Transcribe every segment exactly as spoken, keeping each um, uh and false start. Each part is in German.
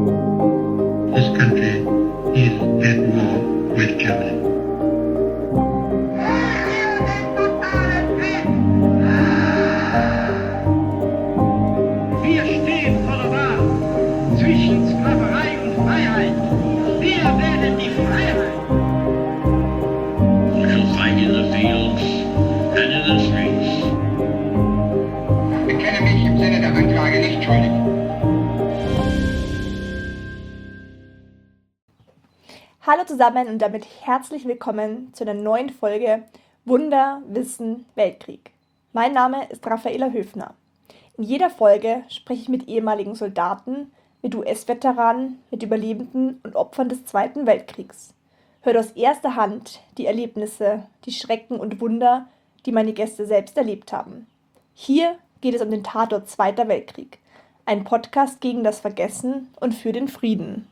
This country is at war with Germany. Wir stehen vor der Wahl zwischen Sklaverei und Freiheit. Wir wählen die Freiheit. We shall fight in the fields and in the streets. Ich bekenne mich im Sinne der Anklage nicht schuldig. Hallo zusammen und damit herzlich willkommen zu einer neuen Folge Wunder, Wissen, Weltkrieg. Mein Name ist Raffaela Höfner. In jeder Folge spreche ich mit ehemaligen Soldaten, mit U S-Veteranen, mit Überlebenden und Opfern des Zweiten Weltkriegs. Hört aus erster Hand die Erlebnisse, die Schrecken und Wunder, die meine Gäste selbst erlebt haben. Hier geht es um den Tatort Zweiter Weltkrieg, ein Podcast gegen das Vergessen und für den Frieden.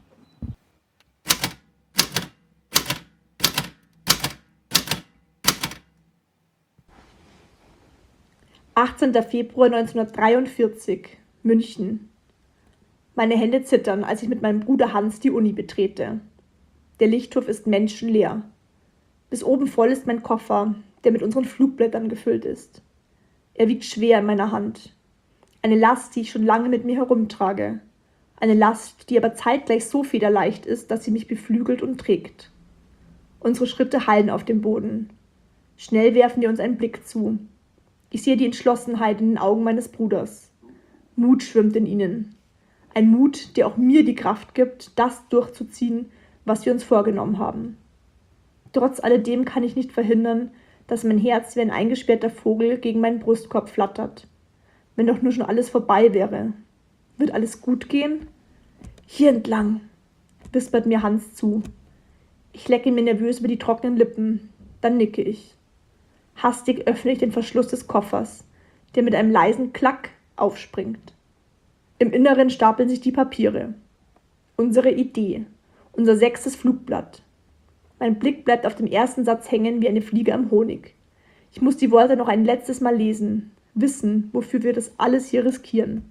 achtzehnter Februar neunzehnhundertdreiundvierzig, München. Meine Hände zittern, als ich mit meinem Bruder Hans die Uni betrete. Der Lichthof ist menschenleer. Bis oben voll ist mein Koffer, der mit unseren Flugblättern gefüllt ist. Er wiegt schwer in meiner Hand. Eine Last, die ich schon lange mit mir herumtrage. Eine Last, die aber zeitgleich so federleicht ist, dass sie mich beflügelt und trägt. Unsere Schritte hallen auf dem Boden. Schnell werfen wir uns einen Blick zu. Ich sehe die Entschlossenheit in den Augen meines Bruders. Mut schwimmt in ihnen. Ein Mut, der auch mir die Kraft gibt, das durchzuziehen, was wir uns vorgenommen haben. Trotz alledem kann ich nicht verhindern, dass mein Herz wie ein eingesperrter Vogel gegen meinen Brustkorb flattert. Wenn doch nur schon alles vorbei wäre. Wird alles gut gehen? Hier entlang, wispert mir Hans zu. Ich lecke mir nervös über die trockenen Lippen. Dann nicke ich. Hastig öffne ich den Verschluss des Koffers, der mit einem leisen Klack aufspringt. Im Inneren stapeln sich die Papiere. Unsere Idee, unser sechstes Flugblatt. Mein Blick bleibt auf dem ersten Satz hängen wie eine Fliege am Honig. Ich muss die Worte noch ein letztes Mal lesen, wissen, wofür wir das alles hier riskieren.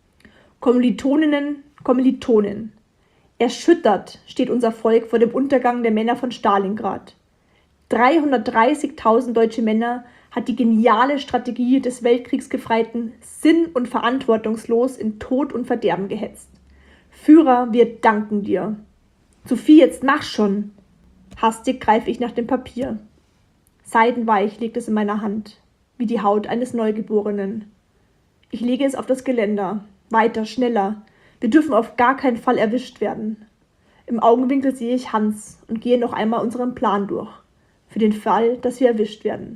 Kommilitoninnen, Kommilitonen. Erschüttert steht unser Volk vor dem Untergang der Männer von Stalingrad. dreihundertdreißigtausend deutsche Männer hat die geniale Strategie des Weltkriegsgefreiten sinn- und verantwortungslos in Tod und Verderben gehetzt. Führer, wir danken dir. Sophie, jetzt mach schon. Hastig greife ich nach dem Papier. Seidenweich liegt es in meiner Hand, wie die Haut eines Neugeborenen. Ich lege es auf das Geländer. Weiter, schneller. Wir dürfen auf gar keinen Fall erwischt werden. Im Augenwinkel sehe ich Hans und gehe noch einmal unseren Plan durch. Für den Fall, dass wir erwischt werden.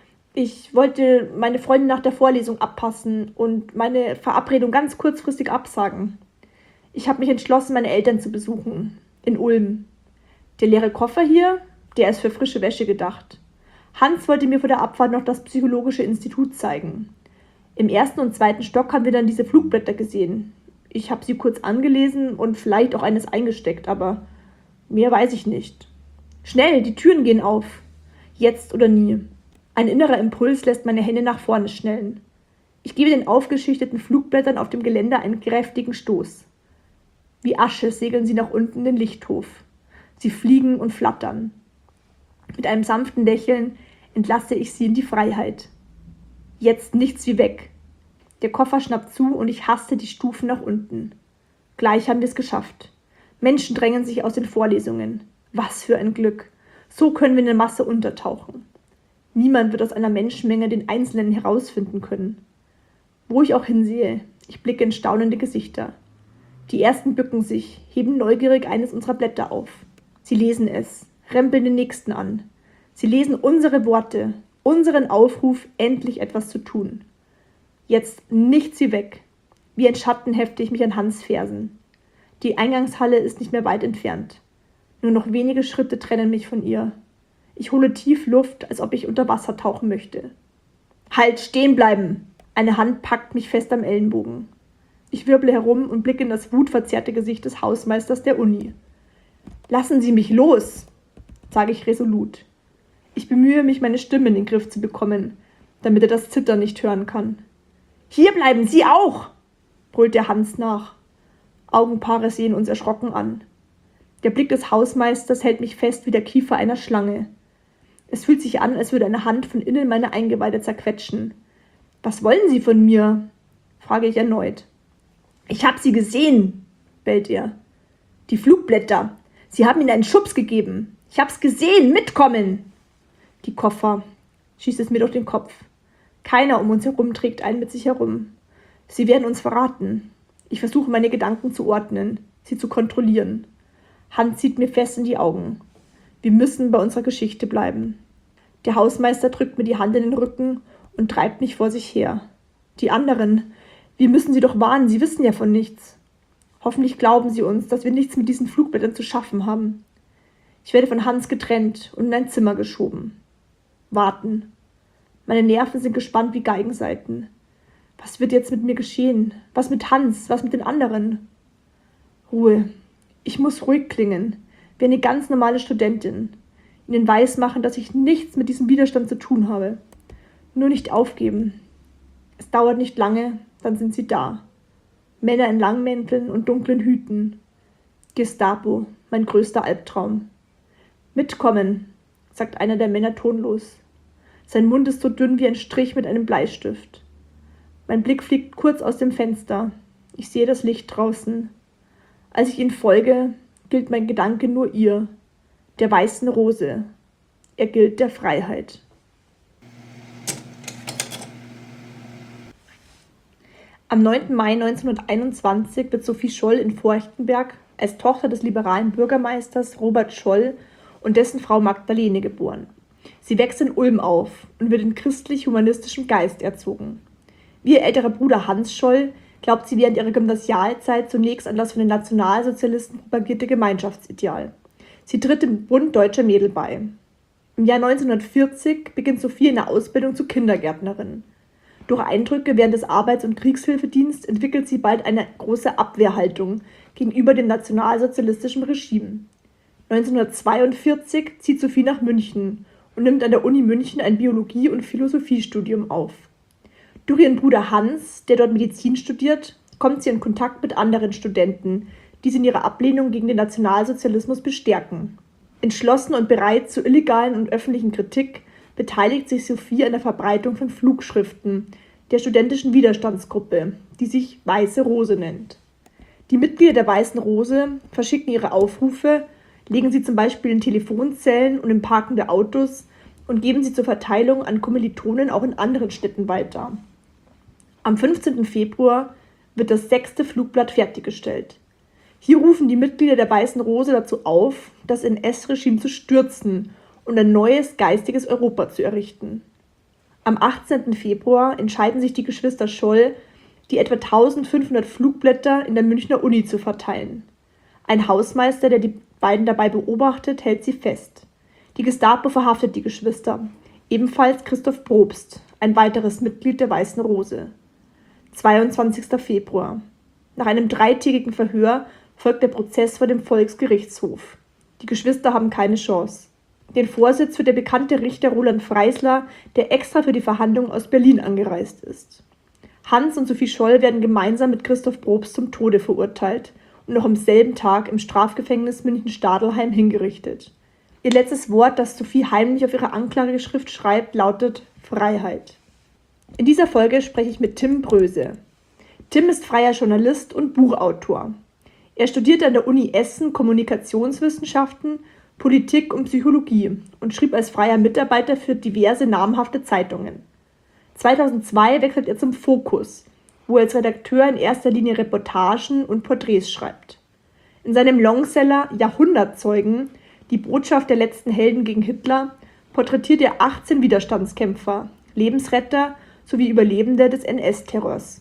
Ich wollte meine Freundin nach der Vorlesung abpassen und meine Verabredung ganz kurzfristig absagen. Ich habe mich entschlossen, meine Eltern zu besuchen. In Ulm. Der leere Koffer hier, der ist für frische Wäsche gedacht. Hans wollte mir vor der Abfahrt noch das Psychologische Institut zeigen. Im ersten und zweiten Stock haben wir dann diese Flugblätter gesehen. Ich habe sie kurz angelesen und vielleicht auch eines eingesteckt, aber mehr weiß ich nicht. Schnell, die Türen gehen auf. Jetzt oder nie. Ein innerer Impuls lässt meine Hände nach vorne schnellen. Ich gebe den aufgeschichteten Flugblättern auf dem Geländer einen kräftigen Stoß. Wie Asche segeln sie nach unten in den Lichthof. Sie fliegen und flattern. Mit einem sanften Lächeln entlasse ich sie in die Freiheit. Jetzt nichts wie weg. Der Koffer schnappt zu und ich haste die Stufen nach unten. Gleich haben wir es geschafft. Menschen drängen sich aus den Vorlesungen. Was für ein Glück. So können wir in der Masse untertauchen. Niemand wird aus einer Menschenmenge den Einzelnen herausfinden können. Wo ich auch hinsehe, ich blicke in staunende Gesichter. Die ersten bücken sich, heben neugierig eines unserer Blätter auf. Sie lesen es, rempeln den nächsten an. Sie lesen unsere Worte, unseren Aufruf, endlich etwas zu tun. Jetzt nichts wie weg. Wie ein Schatten hefte ich mich an Hans' Fersen. Die Eingangshalle ist nicht mehr weit entfernt. Nur noch wenige Schritte trennen mich von ihr. Ich hole tief Luft, als ob ich unter Wasser tauchen möchte. Halt, stehen bleiben! Eine Hand packt mich fest am Ellenbogen. Ich wirble herum und blicke in das wutverzerrte Gesicht des Hausmeisters der Uni. Lassen Sie mich los, sage ich resolut. Ich bemühe mich, meine Stimme in den Griff zu bekommen, damit er das Zittern nicht hören kann. Hier bleiben Sie auch, brüllt der Hans nach. Augenpaare sehen uns erschrocken an. Der Blick des Hausmeisters hält mich fest wie der Kiefer einer Schlange. Es fühlt sich an, als würde eine Hand von innen meine Eingeweide zerquetschen. »Was wollen Sie von mir?« frage ich erneut. »Ich habe Sie gesehen«, bellt er. »Die Flugblätter. Sie haben ihnen einen Schubs gegeben. Ich hab's gesehen. Mitkommen!« Die Koffer. Schießt es mir durch den Kopf. Keiner um uns herum trägt einen mit sich herum. Sie werden uns verraten. Ich versuche, meine Gedanken zu ordnen, sie zu kontrollieren. Hans sieht mir fest in die Augen. Wir müssen bei unserer Geschichte bleiben. Der Hausmeister drückt mir die Hand in den Rücken und treibt mich vor sich her. Die anderen, wir müssen sie doch warnen, sie wissen ja von nichts. Hoffentlich glauben sie uns, dass wir nichts mit diesen Flugblättern zu schaffen haben. Ich werde von Hans getrennt und in ein Zimmer geschoben. Warten. Meine Nerven sind gespannt wie Geigensaiten. Was wird jetzt mit mir geschehen? Was mit Hans? Was mit den anderen? Ruhe. Ich muss ruhig klingen, wie eine ganz normale Studentin. Ihnen weismachen, dass ich nichts mit diesem Widerstand zu tun habe. Nur nicht aufgeben. Es dauert nicht lange, dann sind sie da. Männer in Langmänteln und dunklen Hüten. Gestapo, mein größter Albtraum. »Mitkommen«, sagt einer der Männer tonlos. Sein Mund ist so dünn wie ein Strich mit einem Bleistift. Mein Blick fliegt kurz aus dem Fenster. Ich sehe das Licht draußen. Als ich ihnen folge, gilt mein Gedanke nur ihr, der weißen Rose. Er gilt der Freiheit. Am neunten Mai neunzehnhunderteinundzwanzig wird Sophie Scholl in Forchtenberg als Tochter des liberalen Bürgermeisters Robert Scholl und dessen Frau Magdalene geboren. Sie wächst in Ulm auf und wird in christlich-humanistischem Geist erzogen. Wie ihr älterer Bruder Hans Scholl glaubt sie während ihrer Gymnasialzeit zunächst an das von den Nationalsozialisten propagierte Gemeinschaftsideal. Sie tritt dem Bund Deutscher Mädel bei. Im Jahr neunzehnhundertvierzig beginnt Sophie eine Ausbildung zur Kindergärtnerin. Durch Eindrücke während des Arbeits- und Kriegshilfedienstes entwickelt sie bald eine große Abwehrhaltung gegenüber dem nationalsozialistischen Regime. neunzehnhundertzweiundvierzig zieht Sophie nach München und nimmt an der Uni München ein Biologie- und Philosophiestudium auf. Durch ihren Bruder Hans, der dort Medizin studiert, kommt sie in Kontakt mit anderen Studenten, die sie in ihrer Ablehnung gegen den Nationalsozialismus bestärken. Entschlossen und bereit zur illegalen und öffentlichen Kritik beteiligt sich Sophie an der Verbreitung von Flugschriften der studentischen Widerstandsgruppe, die sich Weiße Rose nennt. Die Mitglieder der Weißen Rose verschicken ihre Aufrufe, legen sie zum Beispiel in Telefonzellen und in parkende Autos und geben sie zur Verteilung an Kommilitonen auch in anderen Städten weiter. Am fünfzehnten Februar wird das sechste Flugblatt fertiggestellt. Hier rufen die Mitglieder der Weißen Rose dazu auf, das N S-Regime zu stürzen und ein neues geistiges Europa zu errichten. Am achtzehnten Februar entscheiden sich die Geschwister Scholl, die etwa eintausendfünfhundert Flugblätter in der Münchner Uni zu verteilen. Ein Hausmeister, der die beiden dabei beobachtet, hält sie fest. Die Gestapo verhaftet die Geschwister, ebenfalls Christoph Probst, ein weiteres Mitglied der Weißen Rose. zweiundzwanzigster Februar. Nach einem dreitägigen Verhör folgt der Prozess vor dem Volksgerichtshof. Die Geschwister haben keine Chance. Den Vorsitz führt der bekannte Richter Roland Freisler, der extra für die Verhandlungen aus Berlin angereist ist. Hans und Sophie Scholl werden gemeinsam mit Christoph Probst zum Tode verurteilt und noch am selben Tag im Strafgefängnis München-Stadelheim hingerichtet. Ihr letztes Wort, das Sophie heimlich auf ihre Anklageschrift schreibt, lautet Freiheit. In dieser Folge spreche ich mit Tim Bröse. Tim ist freier Journalist und Buchautor. Er studierte an der Uni Essen Kommunikationswissenschaften, Politik und Psychologie und schrieb als freier Mitarbeiter für diverse namhafte Zeitungen. zweitausendzwei wechselt er zum Fokus, wo er als Redakteur in erster Linie Reportagen und Porträts schreibt. In seinem Longseller Jahrhundertzeugen, die Botschaft der letzten Helden gegen Hitler, porträtiert er achtzehn Widerstandskämpfer, Lebensretter sowie Überlebende des N S-Terrors.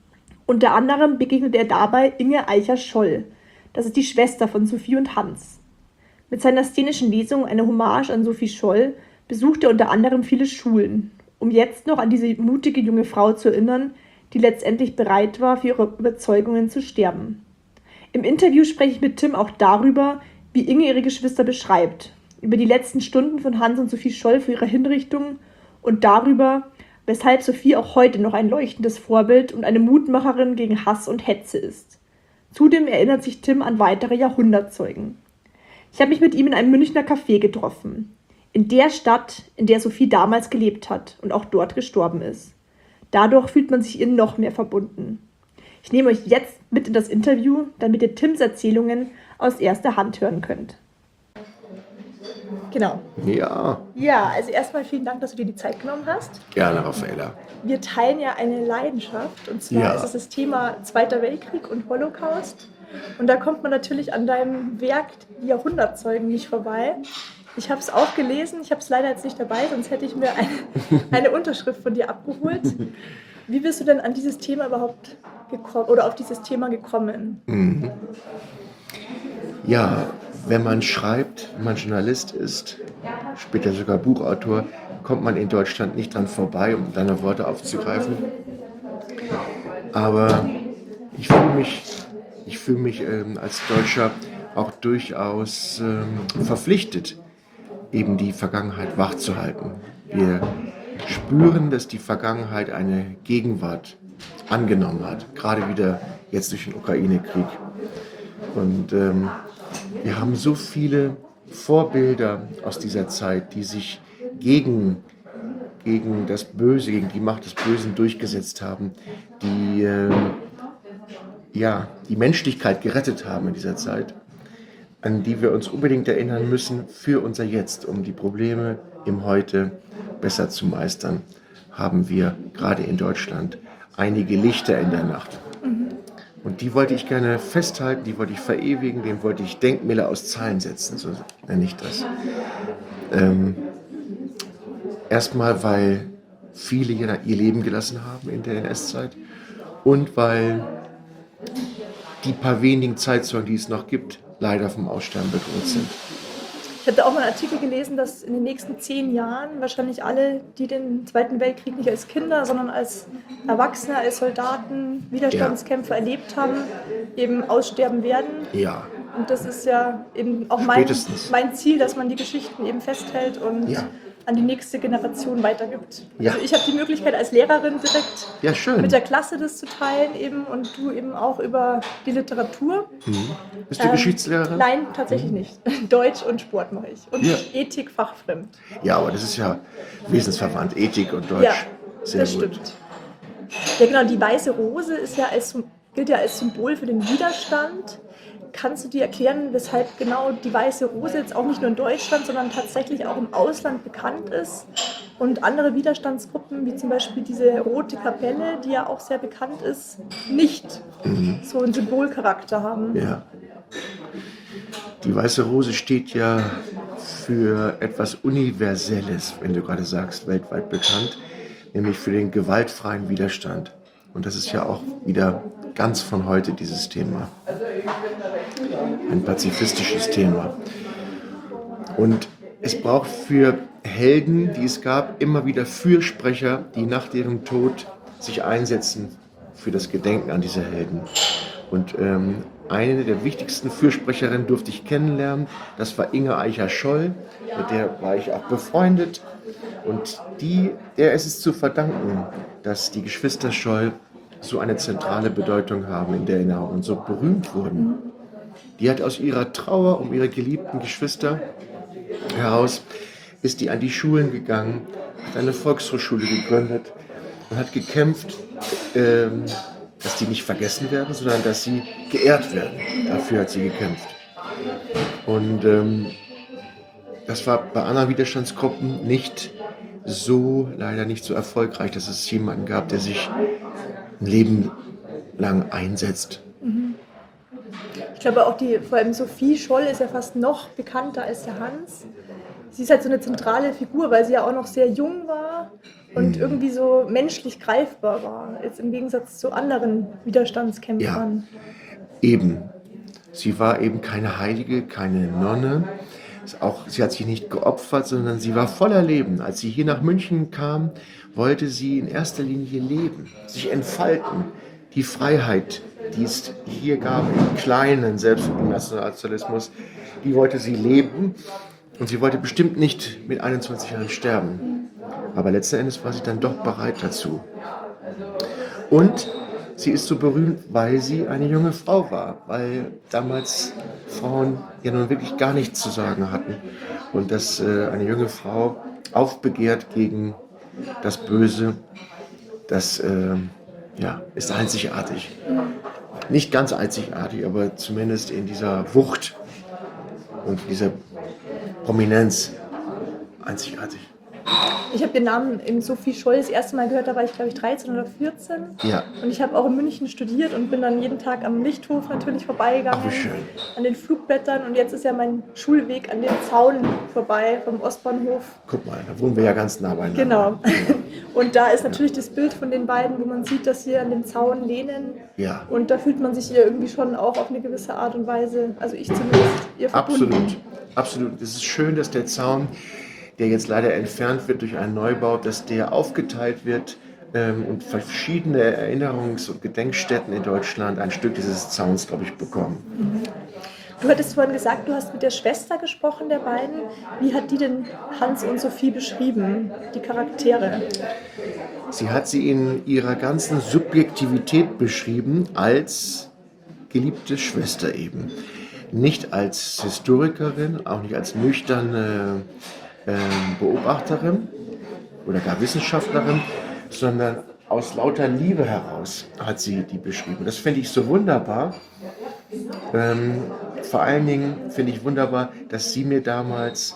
Unter anderem begegnet er dabei Inge Eicher-Scholl, das ist die Schwester von Sophie und Hans. Mit seiner szenischen Lesung Eine Hommage an Sophie Scholl besucht er unter anderem viele Schulen, um jetzt noch an diese mutige junge Frau zu erinnern, die letztendlich bereit war, für ihre Überzeugungen zu sterben. Im Interview spreche ich mit Tim auch darüber, wie Inge ihre Geschwister beschreibt, über die letzten Stunden von Hans und Sophie Scholl für ihre Hinrichtung und darüber, weshalb Sophie auch heute noch ein leuchtendes Vorbild und eine Mutmacherin gegen Hass und Hetze ist. Zudem erinnert sich Tim an weitere Jahrhundertzeugen. Ich habe mich mit ihm in einem Münchner Café getroffen. In der Stadt, in der Sophie damals gelebt hat und auch dort gestorben ist. Dadurch fühlt man sich ihr noch mehr verbunden. Ich nehme euch jetzt mit in das Interview, damit ihr Tims Erzählungen aus erster Hand hören könnt. Genau. Ja, Ja, also erstmal vielen Dank, dass du dir die Zeit genommen hast. gerne, Raffaella. Wir teilen ja eine Leidenschaft, und zwar Ja. ist es das Thema Zweiter Weltkrieg und Holocaust. Und da kommt man natürlich an deinem Werk Die Jahrhundertzeugen nicht vorbei. Ich habe es auch gelesen, ich habe es leider jetzt nicht dabei, sonst hätte ich mir eine, eine Unterschrift von dir abgeholt. Wie bist du denn an dieses Thema überhaupt gekommen oder auf dieses Thema gekommen? Ja, wenn man schreibt, wenn man Journalist ist, später sogar Buchautor, kommt man in Deutschland nicht dran vorbei, um deine Worte aufzugreifen. Aber ich fühle mich, ich fühle mich ähm, als Deutscher auch durchaus ähm, verpflichtet, eben die Vergangenheit wachzuhalten. Wir spüren, dass die Vergangenheit eine Gegenwart angenommen hat, gerade wieder jetzt durch den Ukraine-Krieg. Und ähm, wir haben so viele Vorbilder aus dieser Zeit, die sich gegen, gegen das Böse, gegen die Macht des Bösen durchgesetzt haben, die ähm, ja, die Menschlichkeit gerettet haben in dieser Zeit, an die wir uns unbedingt erinnern müssen für unser Jetzt, um die Probleme im Heute besser zu meistern, haben wir gerade in Deutschland einige Lichter in der Nacht. Und die wollte ich gerne festhalten, die wollte ich verewigen, dem wollte ich Denkmäler aus Zahlen setzen, so nenne ich das. Ähm, erstmal, weil viele ihr Leben gelassen haben in der N S-Zeit und weil die paar wenigen Zeitzeugen, die es noch gibt, leider vom Aussterben bedroht sind. Ich habe da auch mal einen Artikel gelesen, dass in den nächsten zehn Jahren wahrscheinlich alle, die den Zweiten Weltkrieg nicht als Kinder, sondern als Erwachsene, als Soldaten, Widerstandskämpfer erlebt haben, eben aussterben werden. Ja, Und das ist ja eben auch mein, Spätestens. mein Ziel, dass man die Geschichten eben festhält und Ja. an die nächste Generation weitergibt. Ja. Also ich habe die Möglichkeit als Lehrerin direkt ja schön. mit der Klasse das zu teilen eben und du eben auch über die Literatur. Bist du Ähm, Geschichtslehrerin? Nein, tatsächlich nicht. Deutsch und Sport mache ich. Und Ja. Ethik fachfremd. Ja, aber das ist ja wesensverwandt, Ethik und Deutsch. Ja, Sehr das gut. stimmt. Ja genau, die weiße Rose ist ja als, gilt ja als Symbol für den Widerstand. Kannst du dir erklären, weshalb genau die weiße Rose jetzt auch nicht nur in Deutschland, sondern tatsächlich auch im Ausland bekannt ist und andere Widerstandsgruppen, wie zum Beispiel diese Rote Kapelle, die ja auch sehr bekannt ist, nicht so einen Symbolcharakter haben? Ja. Die weiße Rose steht ja für etwas Universelles, wenn du gerade sagst, weltweit bekannt, nämlich für den gewaltfreien Widerstand. Und das ist ja auch wieder ganz von heute dieses Thema. Ein pazifistisches Thema. Und es braucht für Helden, die es gab, immer wieder Fürsprecher, die nach ihrem Tod sich einsetzen für das Gedenken an diese Helden. Und ähm, eine der wichtigsten Fürsprecherinnen durfte ich kennenlernen. Das war Inge Eicher-Scholl, mit der war ich auch befreundet. Und die, der ist es zu verdanken, dass die Geschwister Scholl so eine zentrale Bedeutung haben in der Erinnerung und so berühmt wurden. Die hat aus ihrer Trauer um ihre geliebten Geschwister heraus, ist die an die Schulen gegangen, hat eine Volkshochschule gegründet und hat gekämpft, ähm, dass die nicht vergessen werden, sondern dass sie geehrt werden. Dafür hat sie gekämpft. Und ähm, das war bei anderen Widerstandsgruppen nicht so, leider nicht so erfolgreich, dass es jemanden gab, der sich ein Leben lang einsetzt. Ich glaube auch die, vor allem Sophie Scholl ist ja fast noch bekannter als der Hans. Sie ist halt so eine zentrale Figur, weil sie ja auch noch sehr jung war und irgendwie so menschlich greifbar war, jetzt im Gegensatz zu anderen Widerstandskämpfern. Eben. Sie war eben keine Heilige, keine Nonne. Auch, sie hat sich nicht geopfert, sondern sie war voller Leben. Als sie hier nach München kam, wollte sie in erster Linie leben, sich entfalten. Die Freiheit, die es hier gab, im Kleinen, selbst im Nationalsozialismus, die wollte sie leben. Und sie wollte bestimmt nicht mit einundzwanzig Jahren sterben. Aber letzten Endes war sie dann doch bereit dazu. Und Sie ist so berühmt, weil sie eine junge Frau war, weil damals Frauen ja nun wirklich gar nichts zu sagen hatten. Und dass äh, eine junge Frau aufbegehrt gegen das Böse, das äh, ja, ist einzigartig. Nicht ganz einzigartig, aber zumindest in dieser Wucht und dieser Prominenz einzigartig. Ich habe den Namen in Sophie Scholl das erste Mal gehört, da war ich glaube ich dreizehn oder vierzehn. Ja. Und ich habe auch in München studiert und bin dann jeden Tag am Lichthof natürlich vorbeigegangen. Ach, wie schön. An den Flugblättern und jetzt ist ja mein Schulweg an dem Zaun vorbei vom Ostbahnhof. Guck mal, da wohnen wir ja ganz nah beieinander. Genau. Und da ist natürlich das Bild von den beiden, wo man sieht, dass sie an den Zaun lehnen. Ja. Und da fühlt man sich ihr irgendwie schon auch auf eine gewisse Art und Weise, also ich zumindest, ihr verbunden. Absolut, absolut. Es ist schön, dass der Zaun, der jetzt leider entfernt wird durch einen Neubau, dass der aufgeteilt wird ähm, und verschiedene Erinnerungs- und Gedenkstätten in Deutschland ein Stück dieses Zauns, glaube ich, bekommen. Du hattest vorhin gesagt, du hast mit der Schwester gesprochen, der beiden. Wie hat die denn Hans und Sophie beschrieben, die Charaktere? Sie hat sie in ihrer ganzen Subjektivität beschrieben als geliebte Schwester eben. Nicht als Historikerin, auch nicht als nüchterne äh, Beobachterin oder gar Wissenschaftlerin, sondern aus lauter Liebe heraus hat sie die beschrieben. Das finde ich so wunderbar. Ähm, vor allen Dingen finde ich wunderbar, dass sie mir damals,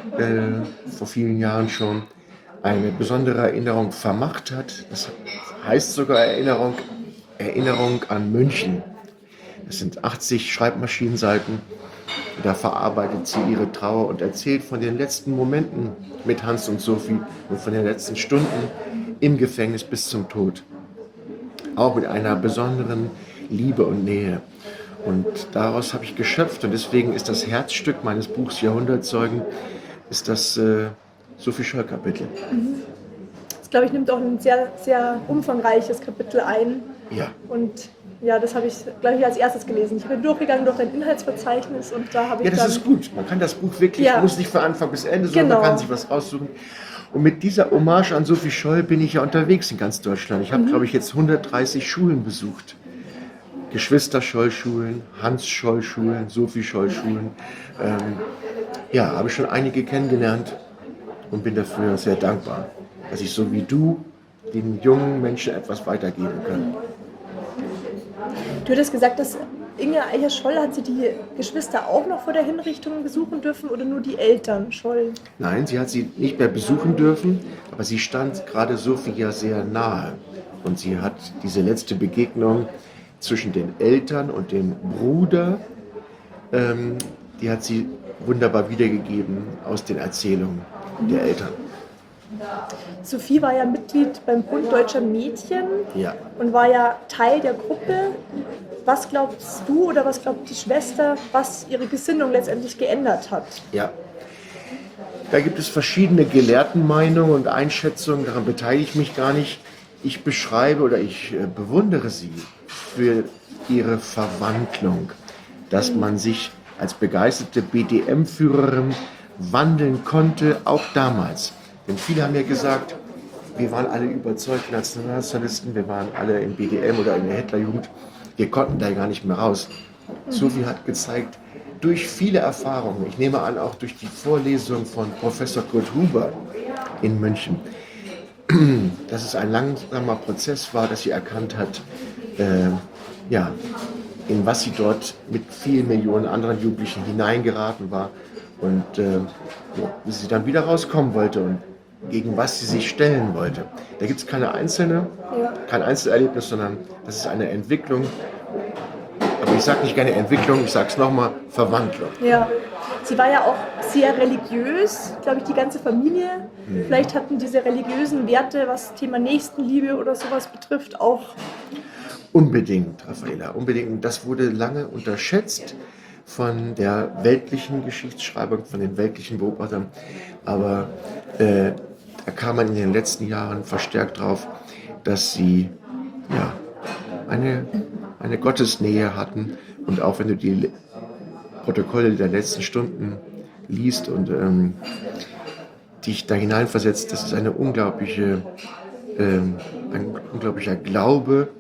äh, vor vielen Jahren schon, eine besondere Erinnerung vermacht hat. Das heißt sogar Erinnerung, Erinnerung an München. Das sind achtzig Schreibmaschinenseiten. Da verarbeitet sie ihre Trauer und erzählt von den letzten Momenten mit Hans und Sophie und von den letzten Stunden im Gefängnis bis zum Tod. Auch mit einer besonderen Liebe und Nähe. Und daraus habe ich geschöpft und deswegen ist das Herzstück meines Buchs Jahrhundertzeugen ist das äh, Sophie Scholl-Kapitel. Das, glaube ich, nimmt auch ein sehr, sehr umfangreiches Kapitel ein. Ja. Und ja, das habe ich, glaube ich, als erstes gelesen. Ich bin durchgegangen durch dein Inhaltsverzeichnis und da habe ich Ja, das dann... ist gut. Man kann das Buch wirklich, Ja. muss nicht von Anfang bis Ende, sondern Genau. man kann sich was raussuchen. Und mit dieser Hommage an Sophie Scholl bin ich ja unterwegs in ganz Deutschland. Ich habe, Mhm. glaube ich, jetzt hundertdreißig Schulen besucht. Geschwister-Scholl-Schulen, Hans-Scholl-Schulen, Sophie-Scholl-Schulen. Ähm, ja, habe ich schon einige kennengelernt und bin dafür sehr dankbar, dass ich so wie du den jungen Menschen etwas weitergeben kann. Du hattest gesagt, dass Inge Eicher-Scholl, hat sie die Geschwister auch noch vor der Hinrichtung besuchen dürfen oder nur die Eltern Scholl? Nein, sie hat sie nicht mehr besuchen dürfen, aber sie stand gerade Sophie ja sehr nahe. Und sie hat diese letzte Begegnung zwischen den Eltern und dem Bruder, ähm, die hat sie wunderbar wiedergegeben aus den Erzählungen der Eltern. Sophie war ja Mitglied beim Bund Deutscher Mädchen Ja. und war ja Teil der Gruppe. Was glaubst du oder was glaubt die Schwester, was ihre Gesinnung letztendlich geändert hat? Ja. Da gibt es verschiedene Gelehrtenmeinungen und Einschätzungen, daran beteilige ich mich gar nicht. Ich beschreibe oder ich äh, bewundere sie für ihre Verwandlung, dass man sich als begeisterte B D M-Führerin wandeln konnte, auch damals. Denn viele haben ja gesagt, wir waren alle überzeugte Nationalsozialisten, wir waren alle im B D M oder in der Hitlerjugend, wir konnten da gar nicht mehr raus. Sophie hat gezeigt, durch viele Erfahrungen, ich nehme an, auch durch die Vorlesung von Professor Kurt Huber in München, dass es ein langsamer Prozess war, dass sie erkannt hat, äh, ja, in was sie dort mit vielen Millionen anderen Jugendlichen hineingeraten war und äh, ja, wie sie dann wieder rauskommen wollte und gegen was sie sich stellen wollte. Da gibt es keine einzelne, kein Einzelerlebnis, sondern das ist eine Entwicklung. Aber ich sage nicht gerne Entwicklung, ich sage es nochmal, Verwandlung. Ja, sie war ja auch sehr religiös, glaube ich, die ganze Familie. Mhm. Vielleicht hatten diese religiösen Werte, was Thema Nächstenliebe oder sowas betrifft, auch... Unbedingt, Raffaella, unbedingt. Und das wurde lange unterschätzt von der weltlichen Geschichtsschreibung, von den weltlichen Beobachtern. Aber äh, da kam man in den letzten Jahren verstärkt drauf, dass sie ja, eine, eine Gottesnähe hatten. Und auch wenn du die Protokolle der letzten Stunden liest und ähm, dich da hineinversetzt, das ist eine unglaubliche, ähm, ein unglaublicher Glaube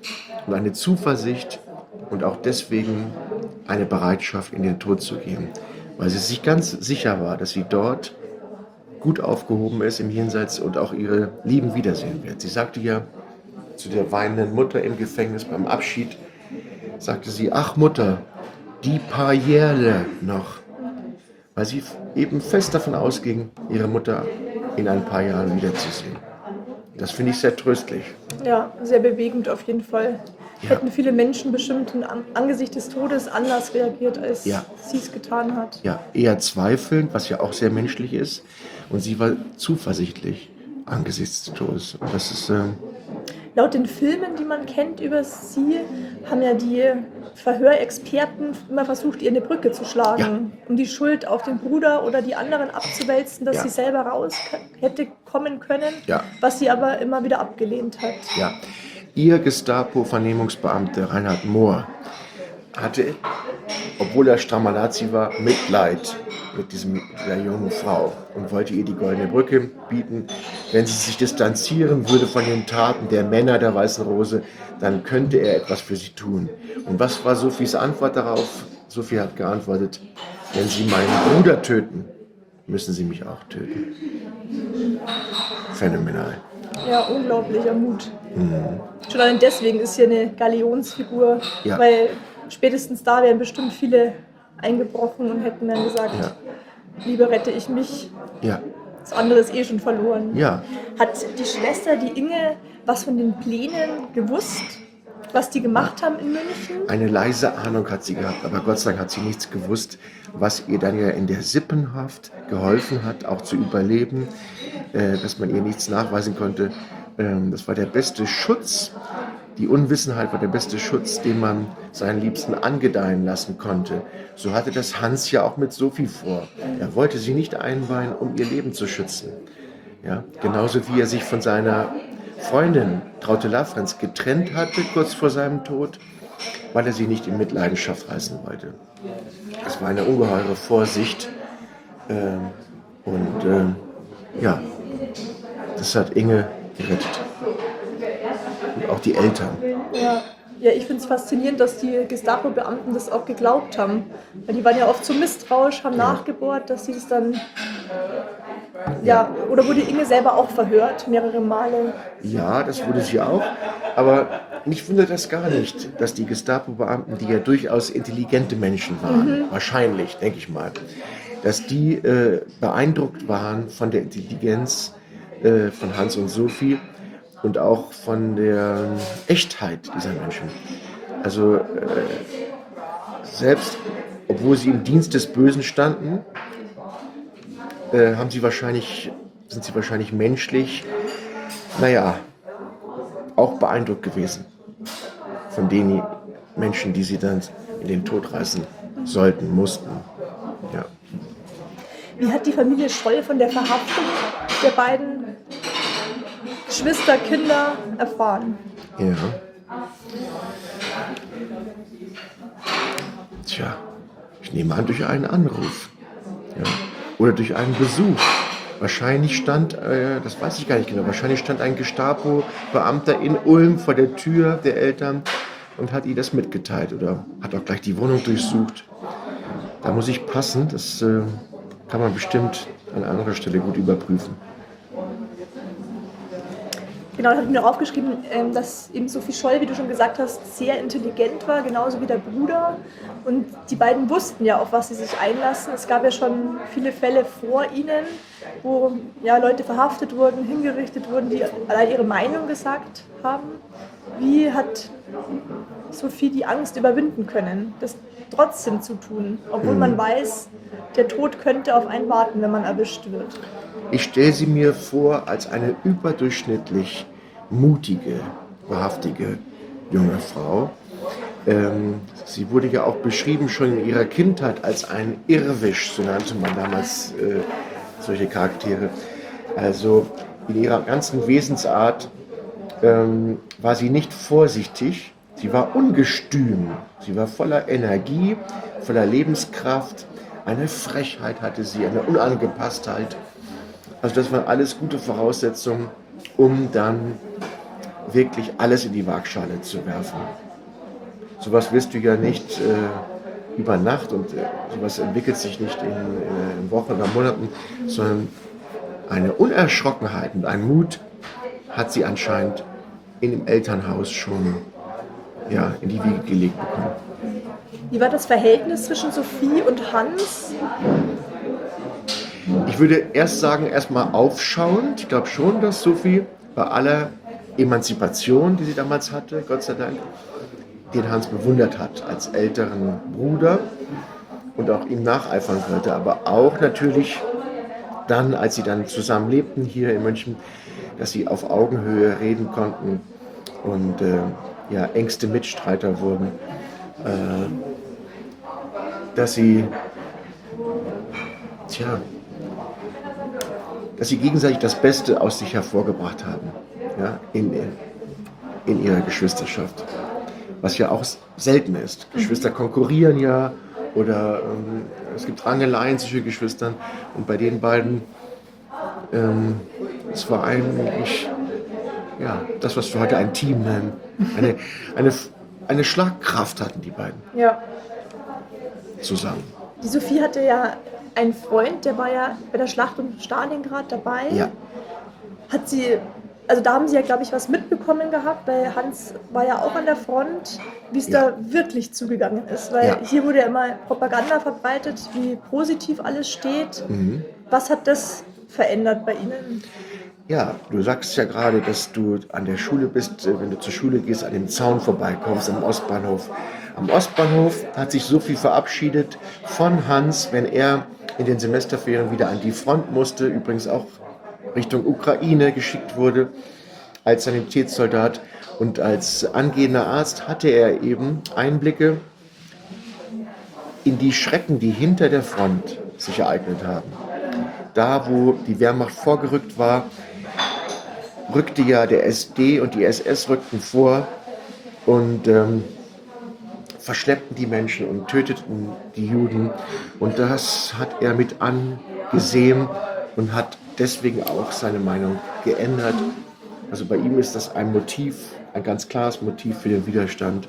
und eine Zuversicht und auch deswegen eine Bereitschaft, in den Tod zu gehen, weil sie sich ganz sicher war, dass sie dort gut aufgehoben ist im Jenseits und auch ihre Lieben wiedersehen wird. Sie sagte ja zu der weinenden Mutter im Gefängnis beim Abschied, sagte sie, ach Mutter, die paar Jährle noch, weil sie eben fest davon ausging, ihre Mutter in ein paar Jahren wiederzusehen. Das finde ich sehr tröstlich. Ja, sehr bewegend auf jeden Fall. Ja. Hätten viele Menschen bestimmt in, angesichts des Todes anders reagiert, als Ja. sie es getan hat. Ja, eher zweifelnd, was ja auch sehr menschlich ist. Und sie war zuversichtlich angesichts des Todes. Und das ist, ähm, Laut den Filmen, die man kennt über sie, haben ja die Verhörexperten immer versucht, ihr eine Brücke zu schlagen, Ja. um die Schuld auf den Bruder oder die anderen abzuwälzen, dass Ja. sie selber raus k- hätte kommen können, Ja. was sie aber immer wieder abgelehnt hat. ja. Ihr Gestapo-Vernehmungsbeamte Reinhard Mohr hatte, obwohl er Strammalazzi war, Mitleid mit diesem, dieser jungen Frau und wollte ihr die goldene Brücke bieten. Wenn sie sich distanzieren würde von den Taten der Männer der Weißen Rose, dann könnte er etwas für sie tun. Und was war Sophies Antwort darauf? Sophie hat geantwortet, wenn Sie meinen Bruder töten, müssen Sie mich auch töten. Phänomenal. Ja, unglaublicher Mut. Schon allein deswegen ist hier eine Galionsfigur, Ja. weil spätestens da wären bestimmt viele eingebrochen und hätten dann gesagt, Ja. lieber rette ich mich, Ja, das andere ist eh schon verloren. ja. Hat die Schwester, die Inge, was von den Plänen gewusst, was die gemacht haben in München? Eine leise Ahnung hat sie gehabt, aber Gott sei Dank hat sie nichts gewusst, was ihr dann ja in der Sippenhaft geholfen hat, auch zu überleben, äh, dass man ihr nichts nachweisen konnte. Ähm, das war der beste Schutz. Die Unwissenheit war der beste Schutz, den man seinen Liebsten angedeihen lassen konnte. So hatte das Hans ja auch mit Sophie vor. Er wollte sie nicht einweihen, um ihr Leben zu schützen. Ja, genauso wie er sich von seiner Freundin Traute Lafrenz getrennt hatte, kurz vor seinem Tod, weil er sie nicht in Mitleidenschaft reißen wollte. Das war eine ungeheure Vorsicht. Ähm, und ähm, ja, das hat Inge gerettet. Und auch die Eltern. Ja, ja ich finde es faszinierend, dass die Gestapo-Beamten das auch geglaubt haben. Weil die waren ja oft so misstrauisch, haben nachgebohrt, dass sie das dann... Ja, oder wurde Inge selber auch verhört, mehrere Male? Ja, das wurde sie auch. Aber mich wundert das gar nicht, dass die Gestapo-Beamten, die ja durchaus intelligente Menschen waren, wahrscheinlich, denke ich mal, dass die äh, beeindruckt waren von der Intelligenz äh, von Hans und Sophie und auch von der Echtheit dieser Menschen. Also äh, selbst, obwohl sie im Dienst des Bösen standen, äh, haben sie wahrscheinlich, sind sie wahrscheinlich menschlich, naja, auch beeindruckt gewesen von den Menschen, die sie dann in den Tod reißen sollten, mussten. Ja. Wie hat die Familie Scholl von der Verhaftung der beiden Geschwister, Kinder erfahren? Ja. Tja, ich nehme an durch einen Anruf. Ja. Oder durch einen Besuch. Wahrscheinlich stand, äh, das weiß ich gar nicht genau, wahrscheinlich stand ein Gestapo-Beamter in Ulm vor der Tür der Eltern und hat ihnen das mitgeteilt oder hat auch gleich die Wohnung durchsucht. Da muss ich passen, das äh, kann man bestimmt an anderer Stelle gut überprüfen. Genau, ich habe mir aufgeschrieben, ähm, dass eben Sophie Scholl, wie du schon gesagt hast, sehr intelligent war, genauso wie der Bruder. Und die beiden wussten ja, auf was sie sich einlassen. Es gab ja schon viele Fälle vor ihnen, wo ja, Leute verhaftet wurden, hingerichtet wurden, die allein ihre Meinung gesagt haben. Wie hat Sophie die Angst überwinden können, das trotzdem zu tun, obwohl man weiß, der Tod könnte auf einen warten, wenn man erwischt wird? Ich stelle sie mir vor als eine überdurchschnittlich mutige, wahrhaftige junge Frau. Ähm, sie wurde ja auch beschrieben schon in ihrer Kindheit als ein Irrwisch, so nannte man damals äh, solche Charaktere. Also in ihrer ganzen Wesensart ähm, war sie nicht vorsichtig, sie war ungestüm, sie war voller Energie, voller Lebenskraft, eine Frechheit hatte sie, eine Unangepasstheit. Also das waren alles gute Voraussetzungen, um dann wirklich alles in die Waagschale zu werfen. Sowas wirst du ja nicht äh, über Nacht und äh, sowas entwickelt sich nicht in, äh, in Wochen oder Monaten, sondern eine Unerschrockenheit und ein Mut hat sie anscheinend in dem Elternhaus schon ja, in die Wiege gelegt bekommen. Wie war das Verhältnis zwischen Sophie und Hans? Ich würde erst sagen, erstmal aufschauend. Ich glaube schon, dass Sophie bei aller Emanzipation, die sie damals hatte, Gott sei Dank, den Hans bewundert hat als älteren Bruder und auch ihm nacheifern wollte. Aber auch natürlich dann, als sie dann zusammen lebten hier in München, dass sie auf Augenhöhe reden konnten und äh, ja, engste Mitstreiter wurden. Äh, dass sie, tja, dass sie gegenseitig das Beste aus sich hervorgebracht haben, ja, in, in ihrer Geschwisterschaft. Was ja auch selten ist. Geschwister konkurrieren ja oder ähm, es gibt Rangeleien zwischen Geschwistern und bei den beiden, ähm, es war eigentlich ja, das, was wir heute ein Team nennen. Eine, eine, eine Schlagkraft hatten die beiden Ja. zusammen. Die Sophie hatte ja einen Freund, der war ja bei der Schlacht um Stalingrad dabei. Ja. Hat sie, also da haben sie ja, glaube ich, was mitbekommen gehabt, weil Hans war ja auch an der Front, wie es Ja. da wirklich zugegangen ist. Weil Ja. hier wurde ja immer Propaganda verbreitet, wie positiv alles steht. Mhm. Was hat das verändert bei Ihnen? Ja, du sagst ja gerade, dass du an der Schule bist, äh, wenn du zur Schule gehst, an dem Zaun vorbeikommst, am Ostbahnhof. Am Ostbahnhof hat sich Sophie verabschiedet von Hans, wenn er in den Semesterferien wieder an die Front musste, übrigens auch Richtung Ukraine geschickt wurde, als Sanitätssoldat. Und als angehender Arzt hatte er eben Einblicke in die Schrecken, die hinter der Front sich ereignet haben. Da, wo die Wehrmacht vorgerückt war, rückte ja der S D und die S S rückten vor und ähm, verschleppten die Menschen und töteten die Juden. Und das hat er mit angesehen und hat deswegen auch seine Meinung geändert. Also bei ihm ist das ein Motiv, ein ganz klares Motiv für den Widerstand.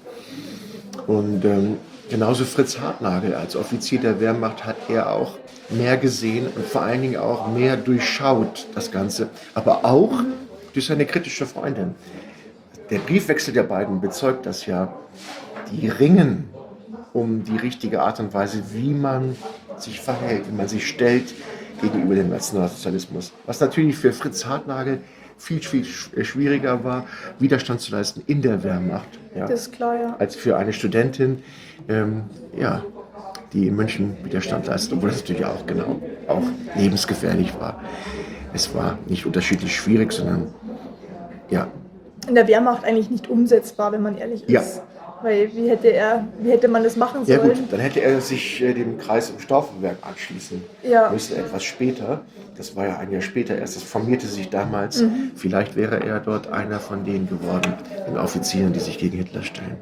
Und ähm, genauso Fritz Hartnagel als Offizier der Wehrmacht hat er auch mehr gesehen und vor allen Dingen auch mehr durchschaut, das Ganze. Aber auch durch seine kritische Freundin. Der Briefwechsel der beiden bezeugt das ja. Die ringen um die richtige Art und Weise, wie man sich verhält, wie man sich stellt gegenüber dem Nationalsozialismus. Was natürlich für Fritz Hartnagel viel, viel schwieriger war, Widerstand zu leisten in der Wehrmacht. Ja, Das ist klar, ja. als für eine Studentin, ähm, ja, die in München Widerstand leistet, obwohl das natürlich auch genau auch lebensgefährlich war. Es war nicht unterschiedlich schwierig, sondern ja, In der Wehrmacht eigentlich nicht umsetzbar, wenn man ehrlich ist. Ja. Weil wie hätte er, wie hätte man das machen ja sollen? gut, dann hätte er sich äh, dem Kreis im Stauffenberg anschließen Ja. müssen, etwas später. Das war ja ein Jahr später erst, das formierte sich damals. Mhm. Vielleicht wäre er dort einer von denen geworden, den Offizieren, die sich gegen Hitler stellen.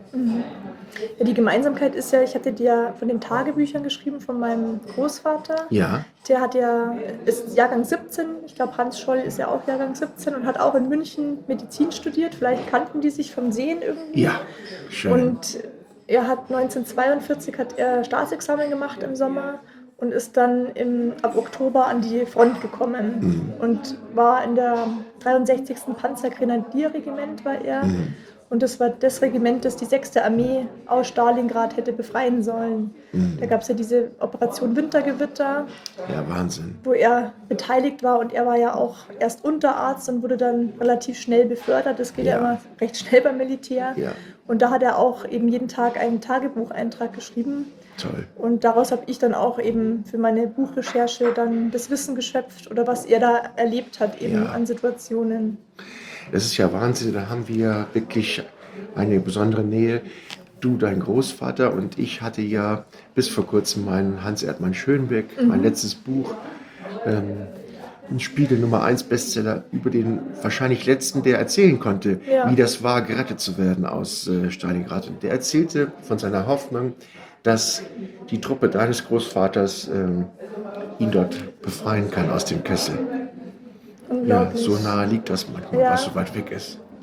Ja, die Gemeinsamkeit ist ja, ich hatte dir ja von den Tagebüchern geschrieben von meinem Großvater. Ja, Der hat ja, ist Jahrgang siebzehn, ich glaube Hans Scholl ist ja auch Jahrgang siebzehn und hat auch in München Medizin studiert. Vielleicht kannten die sich vom Sehen irgendwie. ja, schön. Und er hat neunzehnhundertzweiundvierzig hat er Staatsexamen gemacht im Sommer und ist dann im, ab Oktober an die Front gekommen Mhm. und war in der dreiundsechzigsten Panzergrenadierregiment war er. Mhm. Und das war das Regiment, das die sechste Armee aus Stalingrad hätte befreien sollen. Mhm. Da gab es ja diese Operation Wintergewitter, Ja, Wahnsinn. wo er beteiligt war und er war ja auch erst Unterarzt und wurde dann relativ schnell befördert. Das geht ja, Ja. immer recht schnell beim Militär. Ja, Und da hat er auch eben jeden Tag einen Tagebucheintrag geschrieben. toll. Und daraus habe ich dann auch eben für meine Buchrecherche dann das Wissen geschöpft oder was er da erlebt hat eben Ja. an Situationen. Das ist ja Wahnsinn, da haben wir wirklich eine besondere Nähe. Du, dein Großvater und ich hatte ja bis vor kurzem meinen Hans Erdmann Schönbeck, mein letztes Buch, ähm, ein Spiegel Nummer eins Bestseller über den wahrscheinlich letzten, der erzählen konnte, Ja. wie das war, gerettet zu werden aus äh, Stalingrad. Und der erzählte von seiner Hoffnung, dass die Truppe deines Großvaters ähm, ihn dort befreien kann aus dem Kessel. Ja, Unglaublich. so nahe liegt das manchmal, Ja. was so weit weg ist.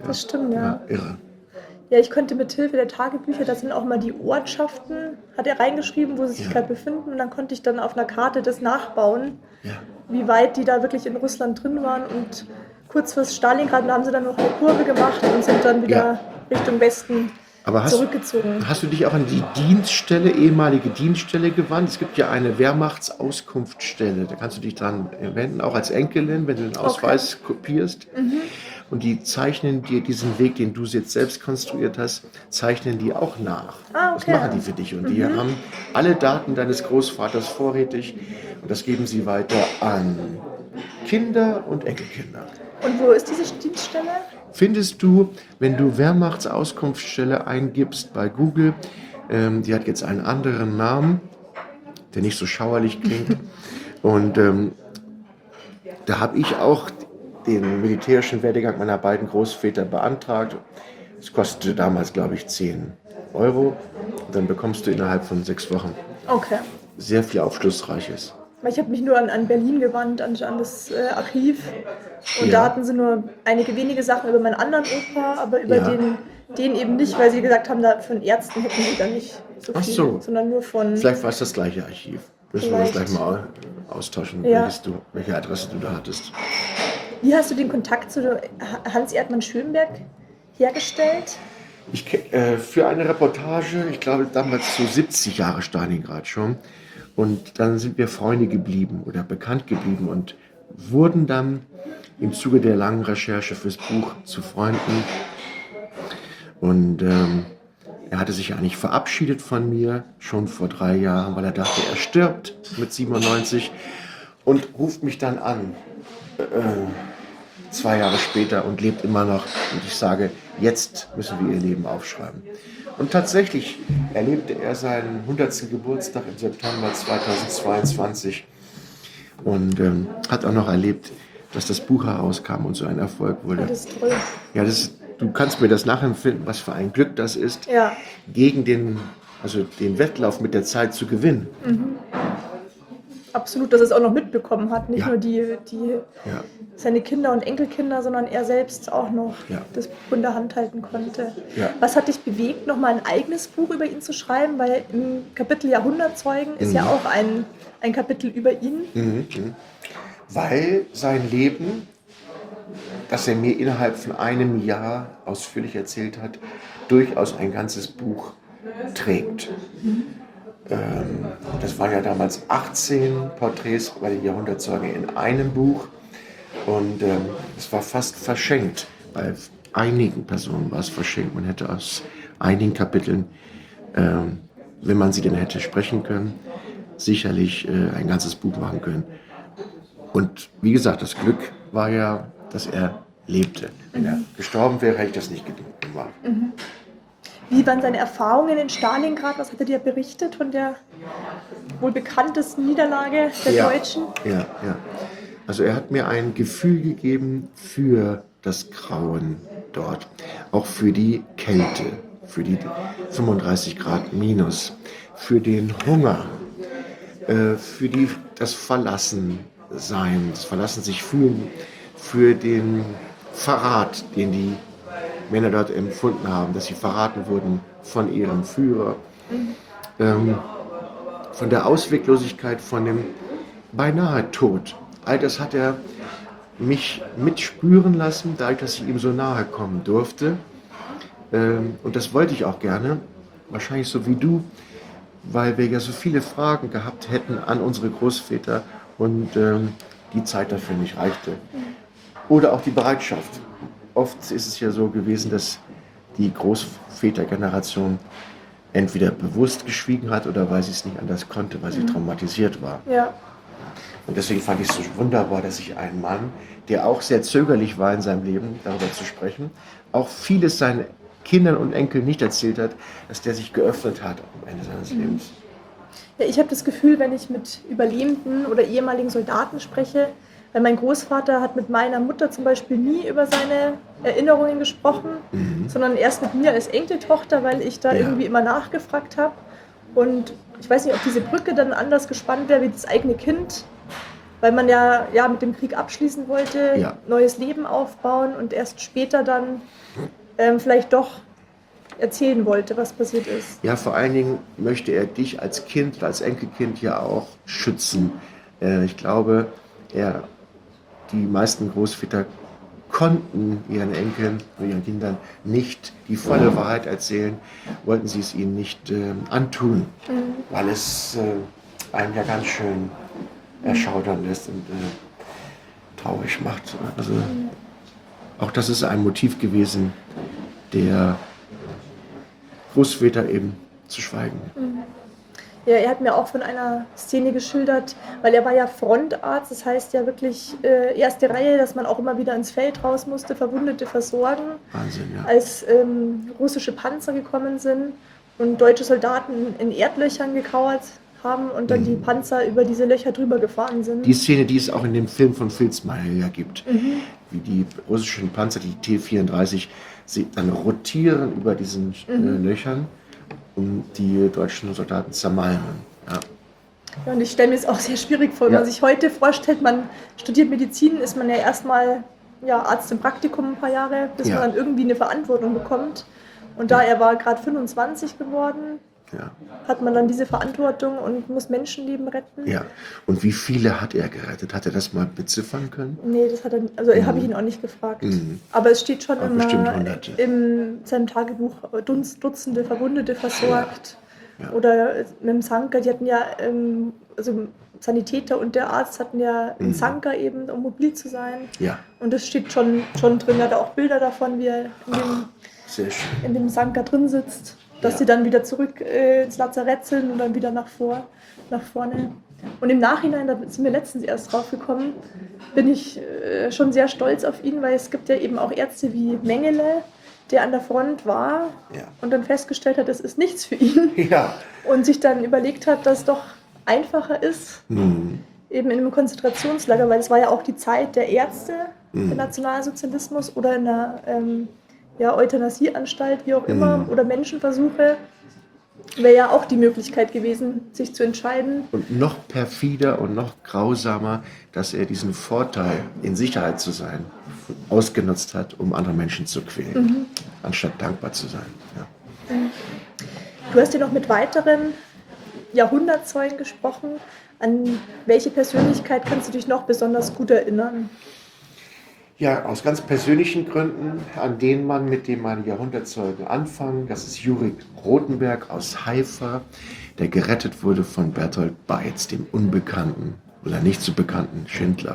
Das stimmt, ja. Ja, irre. Ja, ich konnte mit Hilfe der Tagebücher, da sind auch mal die Ortschaften, hat er reingeschrieben, wo sie sich Ja. gerade befinden. Und dann konnte ich dann auf einer Karte das nachbauen, Ja. wie weit die da wirklich in Russland drin waren. Und kurz vor Stalingrad, da haben sie dann noch eine Kurve gemacht und sind dann wieder Ja. Richtung Westen Aber hast, zurückgezogen. hast du dich auch an die Dienststelle, ehemalige Dienststelle gewandt? Es gibt ja eine Wehrmachtsauskunftsstelle, da kannst du dich dran wenden, auch als Enkelin, wenn du den Ausweis kopierst. Und die zeichnen dir diesen Weg, den du jetzt selbst konstruiert hast, zeichnen die auch nach. Ah, Das okay. machen die für dich. Und die haben alle Daten deines Großvaters vorrätig und das geben sie weiter an Kinder und Enkelkinder. Und wo ist diese Dienststelle? Findest du, wenn du Wehrmachtsauskunftsstelle eingibst bei Google, ähm, die hat jetzt einen anderen Namen, der nicht so schauerlich klingt. Und ähm, da habe ich auch den militärischen Werdegang meiner beiden Großväter beantragt. Es kostete damals, glaube ich, zehn Euro. Und dann bekommst du innerhalb von sechs Wochen Okay. sehr viel Aufschlussreiches. Weil ich habe mich nur an, an Berlin gewandt, an, an das äh, Archiv. Und Ja. da hatten sie nur einige wenige Sachen über meinen anderen Opa, aber über Ja. den, den eben nicht, weil sie gesagt haben, da von Ärzten hätten sie da nicht so Ach viel, so. sondern nur von... Vielleicht war es das gleiche Archiv. Müssen wir uns gleich Vielleicht. mal austauschen, Ja. welches du, welche Adresse du da hattest. Wie hast du den Kontakt zu Ha- Hans Erdmann Schönberg hergestellt? Ich, ke- äh, für eine Reportage, ich glaube damals so siebzig Jahre Stalingrad schon. Und dann sind wir Freunde geblieben oder bekannt geblieben und wurden dann im Zuge der langen Recherche fürs Buch zu Freunden. Und ähm, er hatte sich eigentlich verabschiedet von mir schon vor drei Jahren, weil er dachte, er stirbt mit siebenundneunzig und ruft mich dann an. Äh, zwei Jahre später und lebt immer noch. Und ich sage, jetzt müssen wir ihr Leben aufschreiben. Und tatsächlich erlebte er seinen hundertsten Geburtstag im September zweitausendzweiundzwanzig und ähm, hat auch noch erlebt, dass das Buch herauskam und so ein Erfolg wurde. Das ist toll. Ja, das, du kannst mir das nachempfinden, was für ein Glück das ist, Ja, gegen den, also den Wettlauf mit der Zeit zu gewinnen. absolut, dass er es auch noch mitbekommen hat. Nicht Ja. nur die, die, Ja. seine Kinder und Enkelkinder, sondern er selbst auch noch Ja. das Buch in der Hand halten konnte. Ja. Was hat dich bewegt, nochmal ein eigenes Buch über ihn zu schreiben? Weil im Kapitel Jahrhundertzeugen ist ja auch ein, ein Kapitel über ihn. Mhm, mhm. Weil sein Leben, das er mir innerhalb von einem Jahr ausführlich erzählt hat, durchaus ein ganzes Buch trägt. Ähm, das waren ja damals achtzehn Porträts bei den Jahrhundertzeugen in einem Buch und ähm, es war fast verschenkt. Bei einigen Personen war es verschenkt. Man hätte aus einigen Kapiteln, ähm, wenn man sie denn hätte sprechen können, sicherlich äh, ein ganzes Buch machen können. Und wie gesagt, das Glück war ja, dass er lebte. Wenn er gestorben wäre, hätte ich das nicht gemacht. Wie waren seine Erfahrungen in Stalingrad? Was hat er dir berichtet von der wohl bekanntesten Niederlage der Ja. Deutschen? Ja, ja. Also er hat mir ein Gefühl gegeben für das Grauen dort. Auch für die Kälte, für die fünfunddreißig Grad minus, für den Hunger, äh, für die, das Verlassensein, das Verlassen sich fühlen, für den Verrat, den die Männer dort empfunden haben, dass sie verraten wurden von ihrem Führer, ähm, von der Ausweglosigkeit, von dem beinahe Tod. All das hat er mich mitspüren lassen, dadurch, dass ich ihm so nahe kommen durfte. Ähm, und das wollte ich auch gerne, wahrscheinlich so wie du, weil wir ja so viele Fragen gehabt hätten an unsere Großväter und ähm, die Zeit dafür nicht reichte. Oder auch die Bereitschaft. Oft ist es ja so gewesen, dass die Großvätergeneration entweder bewusst geschwiegen hat oder weil sie es nicht anders konnte, weil sie traumatisiert war. Ja. Und deswegen fand ich es so wunderbar, dass ich einen Mann, der auch sehr zögerlich war in seinem Leben, darüber zu sprechen, auch vieles seinen Kindern und Enkeln nicht erzählt hat, dass der sich geöffnet hat am Ende seines Lebens. Ja, ich habe das Gefühl, wenn ich mit Überlebenden oder ehemaligen Soldaten spreche, weil mein Großvater hat mit meiner Mutter zum Beispiel nie über seine Erinnerungen gesprochen, sondern erst mit mir als Enkeltochter, weil ich da Ja. irgendwie immer nachgefragt habe. Und ich weiß nicht, ob diese Brücke dann anders gespannt wäre wie das eigene Kind. weil man ja, ja mit dem Krieg abschließen wollte, Ja. neues Leben aufbauen und erst später dann ähm, vielleicht doch erzählen wollte, was passiert ist. Ja, vor allen Dingen möchte er dich als Kind, als Enkelkind ja auch schützen. Äh, ich glaube, er, die meisten Großväter konnten ihren Enkeln oder ihren Kindern nicht die volle Wahrheit erzählen, wollten sie es ihnen nicht äh, antun, weil es äh, einen ja ganz schön erschaudern lässt und äh, traurig macht. Also auch das ist ein Motiv gewesen, der Großväter eben zu schweigen. Ja, er hat mir auch von einer Szene geschildert, weil er war ja Frontarzt, das heißt ja wirklich äh, erste Reihe, dass man auch immer wieder ins Feld raus musste, Verwundete versorgen. Wahnsinn, ja. Als ähm, russische Panzer gekommen sind und deutsche Soldaten in Erdlöchern gekauert haben und dann die Panzer über diese Löcher drüber gefahren sind. Die Szene, die es auch in dem Film von Filzmeier ja gibt, wie die russischen Panzer, die T vierunddreißig, sie dann rotieren über diesen äh, Löchern und die deutschen Soldaten zermalmen. Ja. Ja, und ich stelle mir es auch sehr schwierig vor, wenn Ja. man sich heute vorstellt, man studiert Medizin, ist man ja erstmal ja, Arzt im Praktikum ein paar Jahre, bis Ja. man dann irgendwie eine Verantwortung bekommt. Und da er war gerade fünfundzwanzig geworden, Ja. hat man dann diese Verantwortung und muss Menschenleben retten. Ja. Und wie viele hat er gerettet? Hat er das mal beziffern können? Nee, das hat er, also habe ich ihn auch nicht gefragt. Mhm. Aber es steht schon Aber immer bestimmt Hunderte. in seinem Tagebuch Dutz- Dutzende Verwundete versorgt. Ja. Oder mit dem Sanker, die hatten ja, ähm, also Sanitäter und der Arzt hatten ja einen Mhm. Sanker eben, um mobil zu sein. Ja, Und das steht schon, schon drin. Er hat auch Bilder davon, wie er in dem, sehr schön. in dem Sanker drin sitzt. Dass Ja. sie dann wieder zurück äh, ins Lazarett sind und dann wieder nach, vor, nach vorne. Und im Nachhinein, da sind wir letztens erst drauf gekommen, bin ich äh, schon sehr stolz auf ihn, weil es gibt ja eben auch Ärzte wie Mengele, der an der Front war Ja. und dann festgestellt hat, das ist nichts für ihn. Ja. Und sich dann überlegt hat, dass es doch einfacher ist, Mhm. eben in einem Konzentrationslager, weil es war ja auch die Zeit der Ärzte Mhm. im Nationalsozialismus oder in der ähm, ja, Euthanasieanstalt, wie auch immer, Mhm. oder Menschenversuche, wäre ja auch die Möglichkeit gewesen, sich zu entscheiden. Und noch perfider und noch grausamer, dass er diesen Vorteil, in Sicherheit zu sein, ausgenutzt hat, um andere Menschen zu quälen, anstatt dankbar zu sein. Ja. Du hast ja noch mit weiteren Jahrhundertzeugen gesprochen. An welche Persönlichkeit kannst du dich noch besonders gut erinnern? Ja, aus ganz persönlichen Gründen, an denen man mit dem meine Jahrhundertzeugen anfangen. Das ist Juri Rothenberg aus Haifa, der gerettet wurde von Bertolt Beitz, dem unbekannten oder nicht so bekannten Schindler.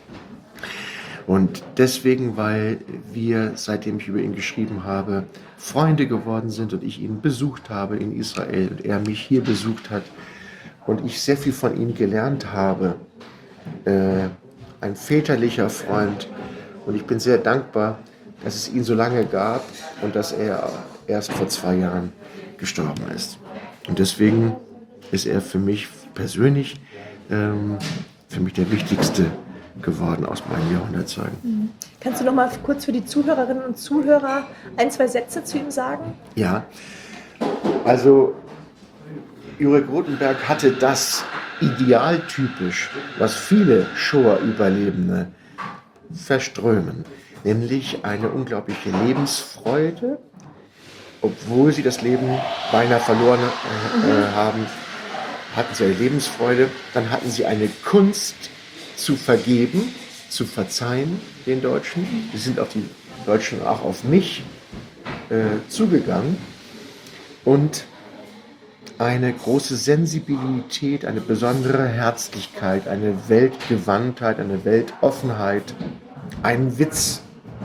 Und deswegen, weil wir, seitdem ich über ihn geschrieben habe, Freunde geworden sind und ich ihn besucht habe in Israel und er mich hier besucht hat und ich sehr viel von ihm gelernt habe, äh, ein väterlicher Freund. Und ich bin sehr dankbar, dass es ihn so lange gab und dass er erst vor zwei Jahren gestorben ist. Und deswegen ist er für mich persönlich, ähm, für mich der wichtigste geworden aus meinen Jahrhundertzeugen. Kannst du noch mal kurz für die Zuhörerinnen und Zuhörer ein, zwei Sätze zu ihm sagen? Ja, also Jurek Rothenberg hatte das idealtypisch, was viele Shoah-Überlebende verströmen, nämlich eine unglaubliche Lebensfreude, obwohl sie das Leben beinahe verloren äh, äh, haben, hatten sie eine Lebensfreude, dann hatten sie eine Kunst zu vergeben, zu verzeihen den Deutschen. Die sind auf die Deutschen auch auf mich äh, zugegangen und eine große Sensibilität, eine besondere Herzlichkeit, eine Weltgewandtheit, eine Weltoffenheit, ein Witz,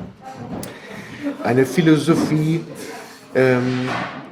eine Philosophie, ähm,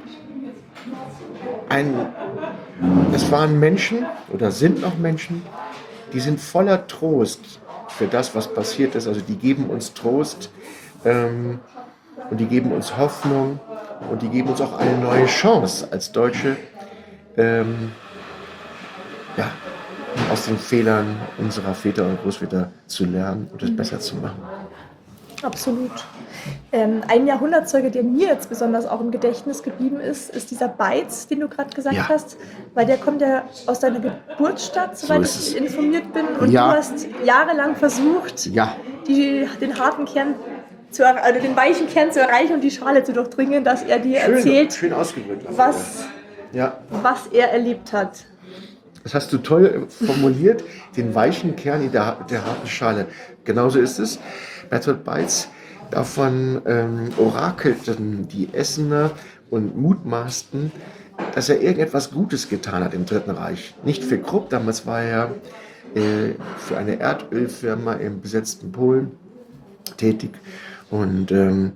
ein, es waren Menschen oder sind noch Menschen, die sind voller Trost für das, was passiert ist. Also die geben uns Trost ähm, und die geben uns Hoffnung und die geben uns auch eine neue Chance als Deutsche, ähm, ja, aus den Fehlern unserer Väter und Großväter zu lernen und es besser zu machen. Absolut. Ähm, ein Jahrhundertzeuge, der mir jetzt besonders auch im Gedächtnis geblieben ist, ist dieser Beiz, den du gerade gesagt Ja. hast, weil der kommt ja aus deiner Geburtsstadt, So soweit ist ich es. informiert bin. Und Ja. du hast jahrelang versucht, Ja, die, den harten Kern zu er- also den weichen Kern zu erreichen und die Schale zu durchdringen, dass er dir erzählt, schön ausgedrückt. was, Ja, was er erlebt hat. das hast du toll formuliert, den weichen Kern in der, der harten Schale. Genauso ist es. Bertolt Beitz, davon ähm, orakelten die Essener und mutmaßten, dass er irgendetwas Gutes getan hat im Dritten Reich. Nicht für Krupp, damals war er äh, für eine Erdölfirma im besetzten Polen tätig. Und ähm,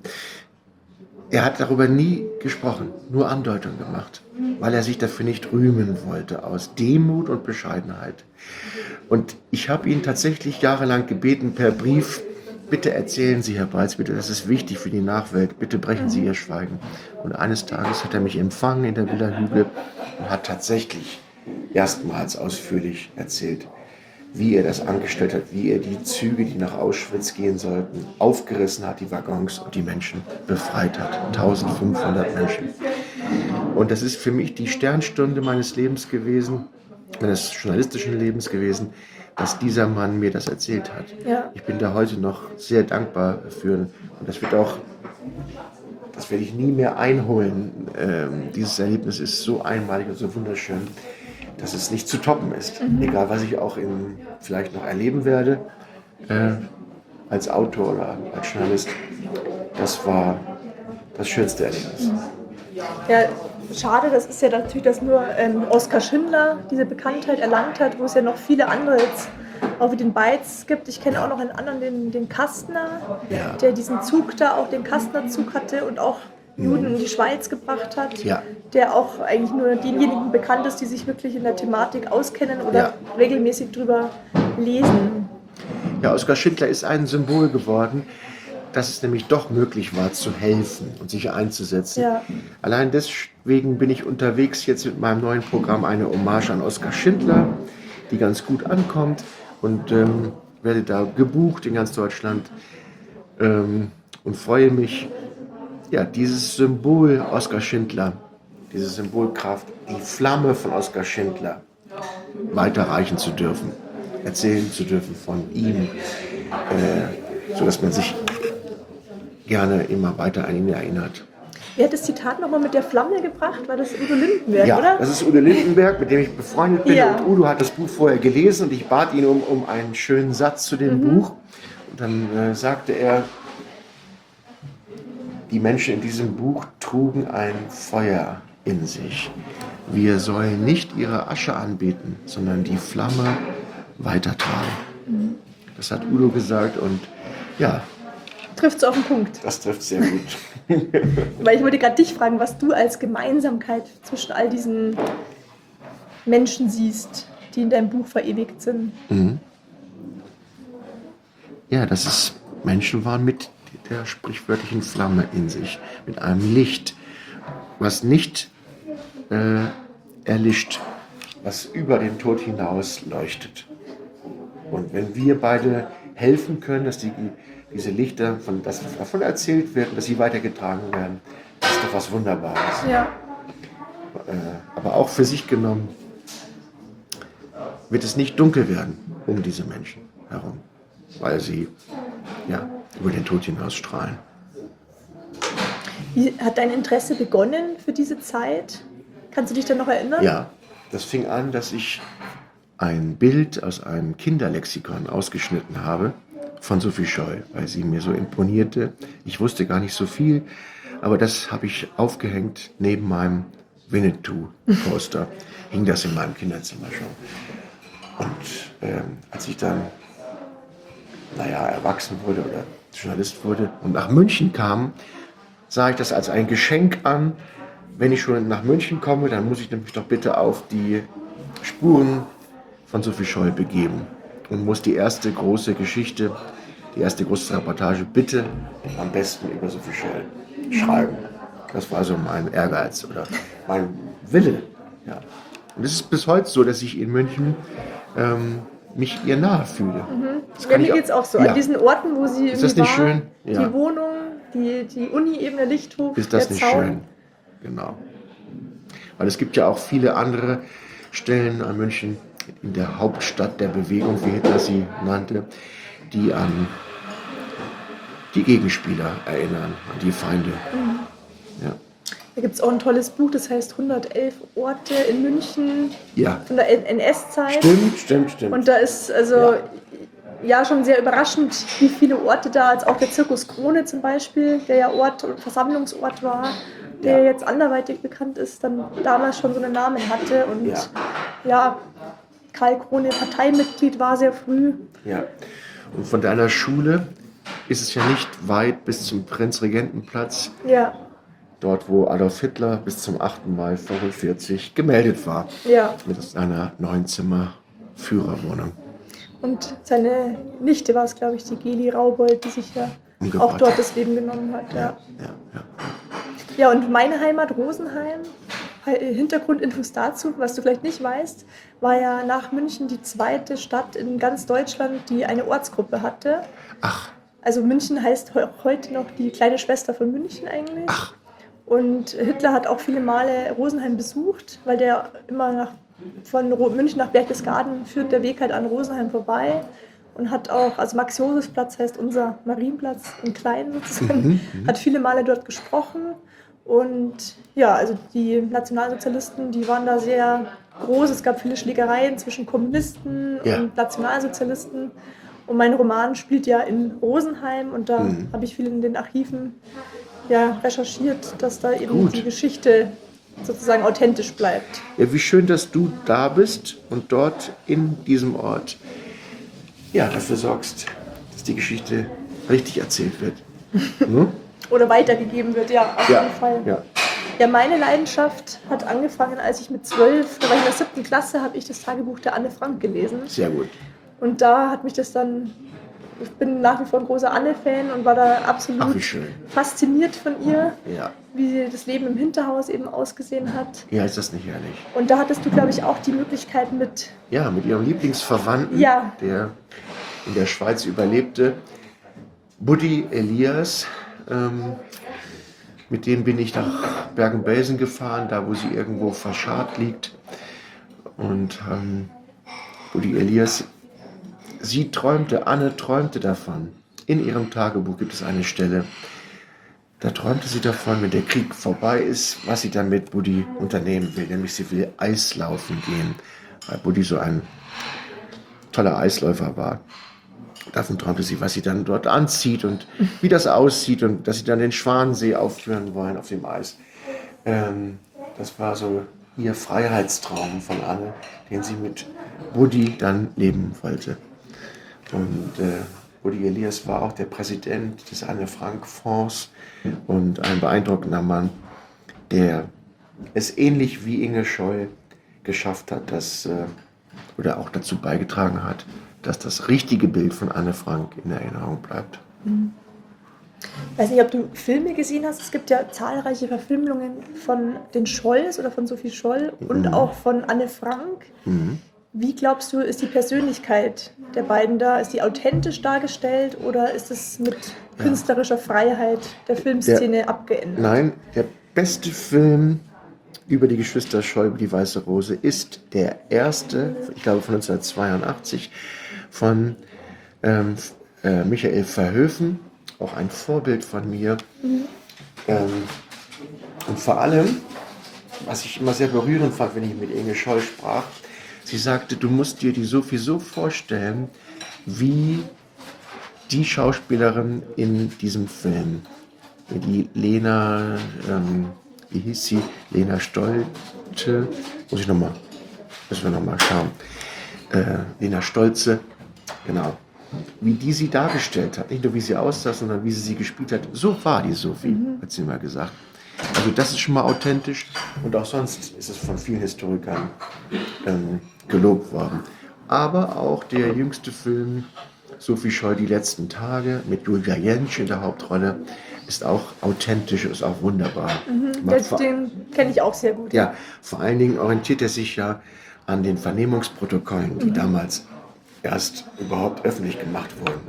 er hat darüber nie gesprochen, nur Andeutungen gemacht, weil er sich dafür nicht rühmen wollte, aus Demut und Bescheidenheit. Und ich habe ihn tatsächlich jahrelang gebeten per Brief, bitte erzählen Sie, Herr Beitz, bitte, das ist wichtig für die Nachwelt, bitte brechen Sie Ihr Schweigen. Und eines Tages hat er mich empfangen in der Villa Hügel und hat tatsächlich erstmals ausführlich erzählt, wie er das angestellt hat, wie er die Züge, die nach Auschwitz gehen sollten, aufgerissen hat, die Waggons, und die Menschen befreit hat. eintausendfünfhundert Menschen. Und das ist für mich die Sternstunde meines Lebens gewesen, meines journalistischen Lebens gewesen, dass dieser Mann mir das erzählt hat. Ja. Ich bin da heute noch sehr dankbar für. Und das wird auch, das werde ich nie mehr einholen. Ähm, dieses Erlebnis ist so einmalig und so wunderschön, dass es nicht zu toppen ist. Mhm. Egal, was ich auch in, vielleicht noch erleben werde, äh, als Autor oder als Journalist. Das war das schönste Erlebnis. Ja, schade, das ist ja natürlich, dass nur ähm, Oskar Schindler diese Bekanntheit erlangt hat, wo es ja noch viele andere jetzt auch wie den Beitz gibt. Ich kenne auch noch einen anderen, den, den Kastner, Ja. der diesen Zug da, auch den Kastner-Zug hatte und auch Juden in die Schweiz gebracht hat, Ja. der auch eigentlich nur denjenigen bekannt ist, die sich wirklich in der Thematik auskennen oder Ja. regelmäßig drüber lesen. Ja, Oskar Schindler ist ein Symbol geworden, dass es nämlich doch möglich war, zu helfen und sich einzusetzen. Ja. Allein deswegen bin ich unterwegs jetzt mit meinem neuen Programm, eine Hommage an Oskar Schindler, die ganz gut ankommt, und ähm, werde da gebucht in ganz Deutschland ähm, und freue mich, ja, dieses Symbol Oskar Schindler, diese Symbolkraft, die Flamme von Oskar Schindler weiterreichen zu dürfen, erzählen zu dürfen von ihm, äh, sodass man sich gerne immer weiter an ihn erinnert. Wer hat das Zitat nochmal mit der Flamme gebracht? War das Udo Lindenberg, Ja, oder? das ist Udo Lindenberg, mit dem ich befreundet bin. Ja. Und Udo hat das Buch vorher gelesen und ich bat ihn um, um einen schönen Satz zu dem Mhm. Buch. Und dann äh, sagte er, die Menschen in diesem Buch trugen ein Feuer in sich. Wir sollen nicht ihre Asche anbeten, sondern die Flamme weitertragen. Mhm. Das hat Udo gesagt und ja, Trifft es auf den Punkt. das trifft sehr gut. Weil ich wollte gerade dich fragen, was du als Gemeinsamkeit zwischen all diesen Menschen siehst, die in deinem Buch verewigt sind. Mhm. Ja, dass es Menschen waren mit der sprichwörtlichen Flamme in sich, mit einem Licht, was nicht äh, erlischt, was über den Tod hinaus leuchtet. Und wenn wir beide helfen können, dass die, diese Lichter, von, dass davon erzählt wird und dass sie weitergetragen werden, das ist doch was Wunderbares. Ja. Äh, aber auch für sich genommen wird es nicht dunkel werden um diese Menschen herum, weil sie ja, über den Tod hinaus strahlen. Wie hat dein Interesse begonnen für diese Zeit? Kannst du dich da noch erinnern? Ja, das fing an, dass ich ein Bild aus einem Kinderlexikon ausgeschnitten habe von Sophie Scholl, weil sie mir so imponierte. Ich wusste gar nicht so viel, aber das habe ich aufgehängt neben meinem Winnetou-Poster. Hing das in meinem Kinderzimmer schon. Und ähm, als ich dann, naja, erwachsen wurde oder Journalist wurde und nach München kam, sah ich das als ein Geschenk an. Wenn ich schon nach München komme, dann muss ich mich doch bitte auf die Spuren von Sophie Scholl begeben und muss die erste große Geschichte, die erste große Reportage bitte am besten über Sophie Scholl schreiben. Das war so mein Ehrgeiz oder mein Wille. Ja. Und es ist bis heute so, dass ich in München ähm, mich ihr nahe fühle. Das Ja, kann mir ich geht es auch so. Ja. An diesen Orten, wo sie Ist das irgendwie nicht war, schön? Ja. die Wohnung, die, die Uni eben, der Lichthof, Ist das der nicht Zaun. schön? Genau. Weil es gibt ja auch viele andere Stellen an München, in der Hauptstadt der Bewegung, wie Hitler sie nannte, die an die Gegenspieler erinnern, an die Feinde. Mhm. Ja. Da gibt es auch ein tolles Buch, das heißt hundertelf Orte in München Ja. von der N S-Zeit. Stimmt, stimmt, stimmt. Und da ist also Ja. ja. schon sehr überraschend, wie viele Orte da, als auch der Zirkus Krone zum Beispiel, der ja Ort und Versammlungsort war, der Ja. jetzt anderweitig bekannt ist, dann damals schon so einen Namen hatte. Und Ja. ja, Karl Krone Parteimitglied war sehr früh. Ja. Und von deiner Schule ist es ja nicht weit bis zum Prinzregentenplatz, Ja, dort wo Adolf Hitler bis zum achten Mai fünfundvierzig gemeldet war, ja. mit seiner Neunzimmer-Führerwohnung. Und seine Nichte war es, glaube ich, die Geli Raubold, die sich ja Umgebracht auch dort hat. das Leben genommen hat. Ja. Ja, ja. Ja, und meine Heimat Rosenheim, Hintergrundinfos dazu, was du vielleicht nicht weißt, war ja nach München die zweite Stadt in ganz Deutschland, die eine Ortsgruppe hatte. Ach, Also München heißt he- heute noch die kleine Schwester von München eigentlich. ach, Und Hitler hat auch viele Male Rosenheim besucht, weil der immer nach, von Ro- München nach Berchtesgaden führt der Weg halt an Rosenheim vorbei. Und hat auch, also Max-Josefs-Platz heißt unser Marienplatz in klein sozusagen, hat viele Male dort gesprochen. Und ja, also die Nationalsozialisten, die waren da sehr groß. Es gab viele Schlägereien zwischen Kommunisten Ja. und Nationalsozialisten. Und mein Roman spielt ja in Rosenheim und da Mhm. habe ich viel in den Archiven ja, recherchiert, dass da eben Gut. die Geschichte sozusagen authentisch bleibt. ja, wie schön, dass du da bist und dort in diesem Ort ja, dafür sorgst, dass die Geschichte richtig erzählt wird. Ne? Oder weitergegeben wird, ja, auf Ja, jeden Fall. ja. Ja, meine Leidenschaft hat angefangen, als ich mit zwölf, da war ich in der siebten Klasse, habe ich das Tagebuch der Anne Frank gelesen. Sehr gut. Und da hat mich das dann, ich bin nach wie vor ein großer Anne-Fan und war da absolut Ach, wie schön. fasziniert von ihr, Ja. wie sie das Leben im Hinterhaus eben ausgesehen hat. Ja, ist das nicht ehrlich? Und da hattest du, glaube ich, auch die Möglichkeit mit, Ja, mit ihrem Lieblingsverwandten, Ja. der in der Schweiz überlebte, Buddy Elias. Ähm, mit dem bin ich nach Bergen-Belsen gefahren, da wo sie irgendwo verscharrt liegt. Und ähm, Buddy Elias, sie träumte, Anne träumte davon. In ihrem Tagebuch gibt es eine Stelle, da träumte sie davon, wenn der Krieg vorbei ist, was sie dann mit Buddy unternehmen will. Nämlich sie will Eislaufen gehen, weil Buddy so ein toller Eisläufer war. Davon träumte sie, was sie dann dort anzieht und wie das aussieht und dass sie dann den Schwansee aufführen wollen auf dem Eis. Ähm, das war so ihr Freiheitstraum von Anne, den sie mit Buddy dann leben wollte. Und äh, Buddy Elias war auch der Präsident des Anne-Frank-Fonds und ein beeindruckender Mann, der es ähnlich wie Inge Scholl geschafft hat, dass, äh, oder auch dazu beigetragen hat, dass das richtige Bild von Anne Frank in Erinnerung bleibt. ich weiß nicht, ob du Filme gesehen hast, es gibt ja zahlreiche Verfilmungen von den Scholls oder von Sophie Scholl und Mhm. auch von Anne Frank. Mhm. Wie glaubst du, ist die Persönlichkeit der beiden da? Ist die authentisch dargestellt oder ist es mit künstlerischer Freiheit der Filmszene abgeändert? Nein, der beste Film über die Geschwister Scholl, über die Weiße Rose, ist der erste, ich glaube von neunzehnhundertzweiundachtzig, von ähm, äh, Michael Verhoeven, auch ein Vorbild von mir. Ähm, und vor allem, was ich immer sehr berührend fand, wenn ich mit Inge Scholl sprach, sie sagte, du musst dir die Sophie so vorstellen, wie die Schauspielerin in diesem Film, die Lena, ähm, wie hieß sie? Lena Stolte, muss ich nochmal, müssen wir nochmal schauen. Äh, Lena Stolze, genau. Wie die sie dargestellt hat, nicht nur wie sie aussah, sondern wie sie sie gespielt hat. So war die Sophie, hat sie mal gesagt. Also das ist schon mal authentisch und auch sonst ist es von vielen Historikern ähm, gelobt worden. Aber auch der jüngste Film, Sophie Scholl, die letzten Tage, mit Julia Jentsch in der Hauptrolle, ist auch authentisch, ist auch wunderbar. Macht Das, vor- den kenne ich auch sehr gut. ja, vor allen Dingen orientiert er sich ja an den Vernehmungsprotokollen, die damals erst überhaupt öffentlich gemacht wurden.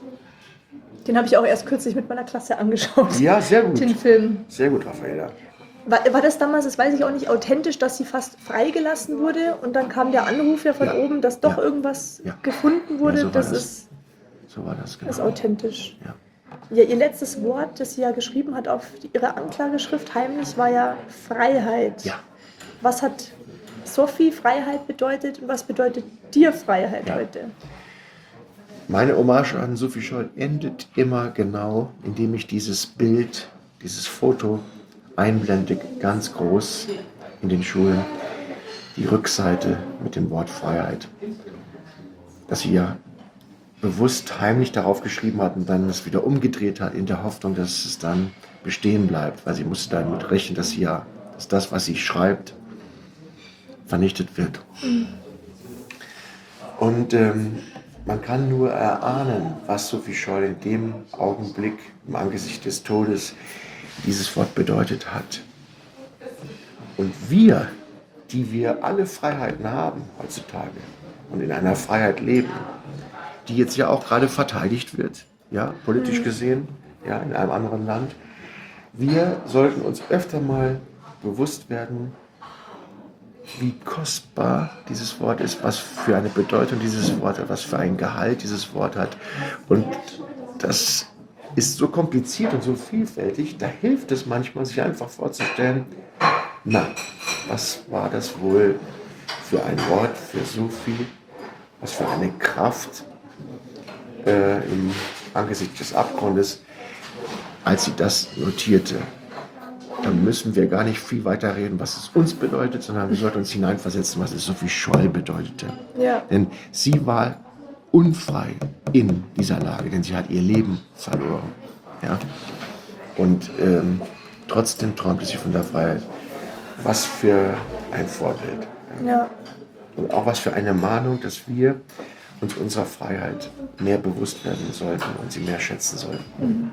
Den habe ich auch erst kürzlich mit meiner Klasse angeschaut. Ja, sehr gut. Den Film. Sehr gut, Raffaella. War, war das damals, das weiß ich auch nicht, authentisch, dass sie fast freigelassen wurde und dann kam der Anruf ja von Ja. oben, dass doch Ja. irgendwas Ja. gefunden wurde? Ja, so war das, das. Ist, So war das, genau. ist authentisch. Ja. Ja, ihr letztes Wort, das sie ja geschrieben hat auf ihre Anklageschrift heimlich, war ja Freiheit. Ja. Was hat Sophie Freiheit bedeutet und was bedeutet dir Freiheit Ja. heute? Meine Hommage an Sophie Scholl endet immer genau, indem ich dieses Bild, dieses Foto einblende, ganz groß in den Schulen, die Rückseite mit dem Wort Freiheit. Dass sie ja bewusst heimlich darauf geschrieben hat und dann es wieder umgedreht hat, in der Hoffnung, dass es dann bestehen bleibt, weil sie musste damit rechnen, dass sie ja, dass das, was sie schreibt, vernichtet wird. Mhm. Und ähm, man kann nur erahnen, was Sophie Scholl in dem Augenblick im Angesicht des Todes dieses Wort bedeutet hat. Und wir, die wir alle Freiheiten haben heutzutage und in einer Freiheit leben, die jetzt ja auch gerade verteidigt wird, ja, politisch gesehen, ja, in einem anderen Land, wir sollten uns öfter mal bewusst werden, wie kostbar dieses Wort ist, was für eine Bedeutung dieses Wort hat, was für ein Gehalt dieses Wort hat. Und das ist so kompliziert und so vielfältig, da hilft es manchmal, sich einfach vorzustellen, na, was war das wohl für ein Wort, für Sophie, was für eine Kraft äh, im Angesicht des Abgrundes, als sie das notierte. Dann müssen wir gar nicht viel weiter reden, was es uns bedeutet, sondern wir sollten uns hineinversetzen, was es Sophie Scholl bedeutete. Ja. Denn sie war unfrei in dieser Lage, denn sie hat ihr Leben verloren. Ja? Und ähm, trotzdem träumte sie von der Freiheit. Was für ein Vorbild. Ja? Ja. Und auch was für eine Mahnung, dass wir uns unserer Freiheit mehr bewusst werden sollten und sie mehr schätzen sollten.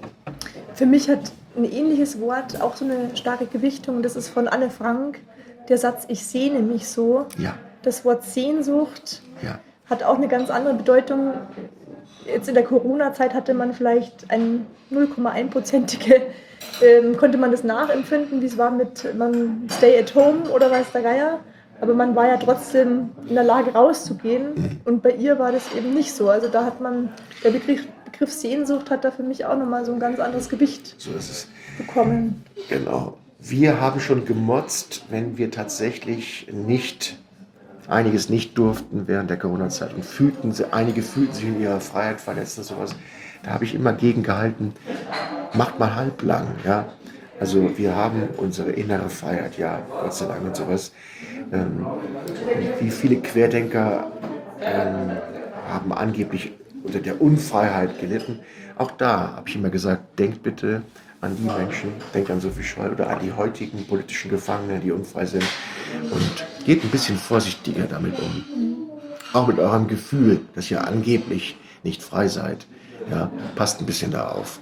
Für mich hat ein ähnliches Wort auch so eine starke Gewichtung. Das ist von Anne Frank, der Satz, ich sehne mich so. Ja, Das Wort Sehnsucht ja, hat auch eine ganz andere Bedeutung. Jetzt in der Corona-Zeit hatte man vielleicht ein null Komma eins prozentige, ähm, konnte man das nachempfinden, wie es war mit man Stay at Home oder weiß der Geier. Aber man war ja trotzdem in der Lage rauszugehen und bei ihr war das eben nicht so. Also da hat man, der Begriff, Begriff Sehnsucht hat da für mich auch nochmal so ein ganz anderes Gewicht so ist es. bekommen. Genau. Wir haben schon gemotzt, wenn wir tatsächlich nicht, einiges nicht durften während der Corona-Zeit und fühlten, einige fühlten sich in ihrer Freiheit verletzt und sowas. Da habe ich immer gegengehalten, macht mal halblang, ja. Also wir haben unsere innere Freiheit, ja, Gott sei Dank und sowas. Ähm, wie viele Querdenker ähm, haben angeblich unter der Unfreiheit gelitten. Auch da habe ich immer gesagt, denkt bitte an die Menschen, denkt an Sophie Scholl oder an die heutigen politischen Gefangenen, die unfrei sind und geht ein bisschen vorsichtiger damit um. Auch mit eurem Gefühl, dass ihr angeblich nicht frei seid. Ja, passt ein bisschen da auf.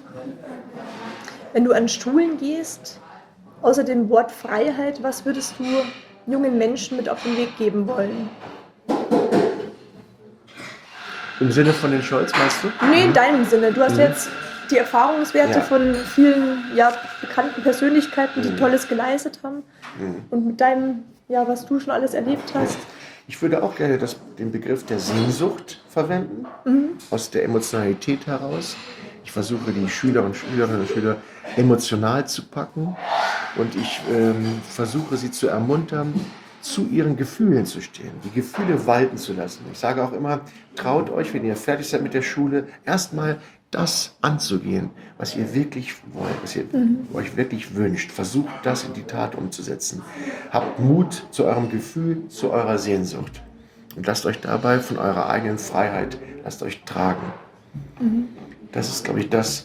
Wenn du an Schulen gehst, außer dem Wort Freiheit, was würdest du jungen Menschen mit auf den Weg geben wollen? Im Sinne von den Scholz, meinst du? Nee, in deinem Sinne. Du hast Mhm. jetzt die Erfahrungswerte Ja. von vielen ja, bekannten Persönlichkeiten, die Mhm. Tolles geleistet haben. Mhm. Und mit deinem, ja, was du schon alles erlebt hast. Ich würde auch gerne das, den Begriff der Sehnsucht verwenden, aus der Emotionalität heraus. Ich versuche, die Schüler und Schülerinnen und Schüler emotional zu packen und ich ähm, versuche, sie zu ermuntern, zu ihren Gefühlen zu stehen, die Gefühle walten zu lassen. Ich sage auch immer, traut euch, wenn ihr fertig seid mit der Schule, erstmal das anzugehen, was ihr wirklich wollt, was ihr euch wirklich wünscht. Versucht das in die Tat umzusetzen. Habt Mut zu eurem Gefühl, zu eurer Sehnsucht. Und lasst euch dabei von eurer eigenen Freiheit, lasst euch tragen. Das ist, glaube ich, das,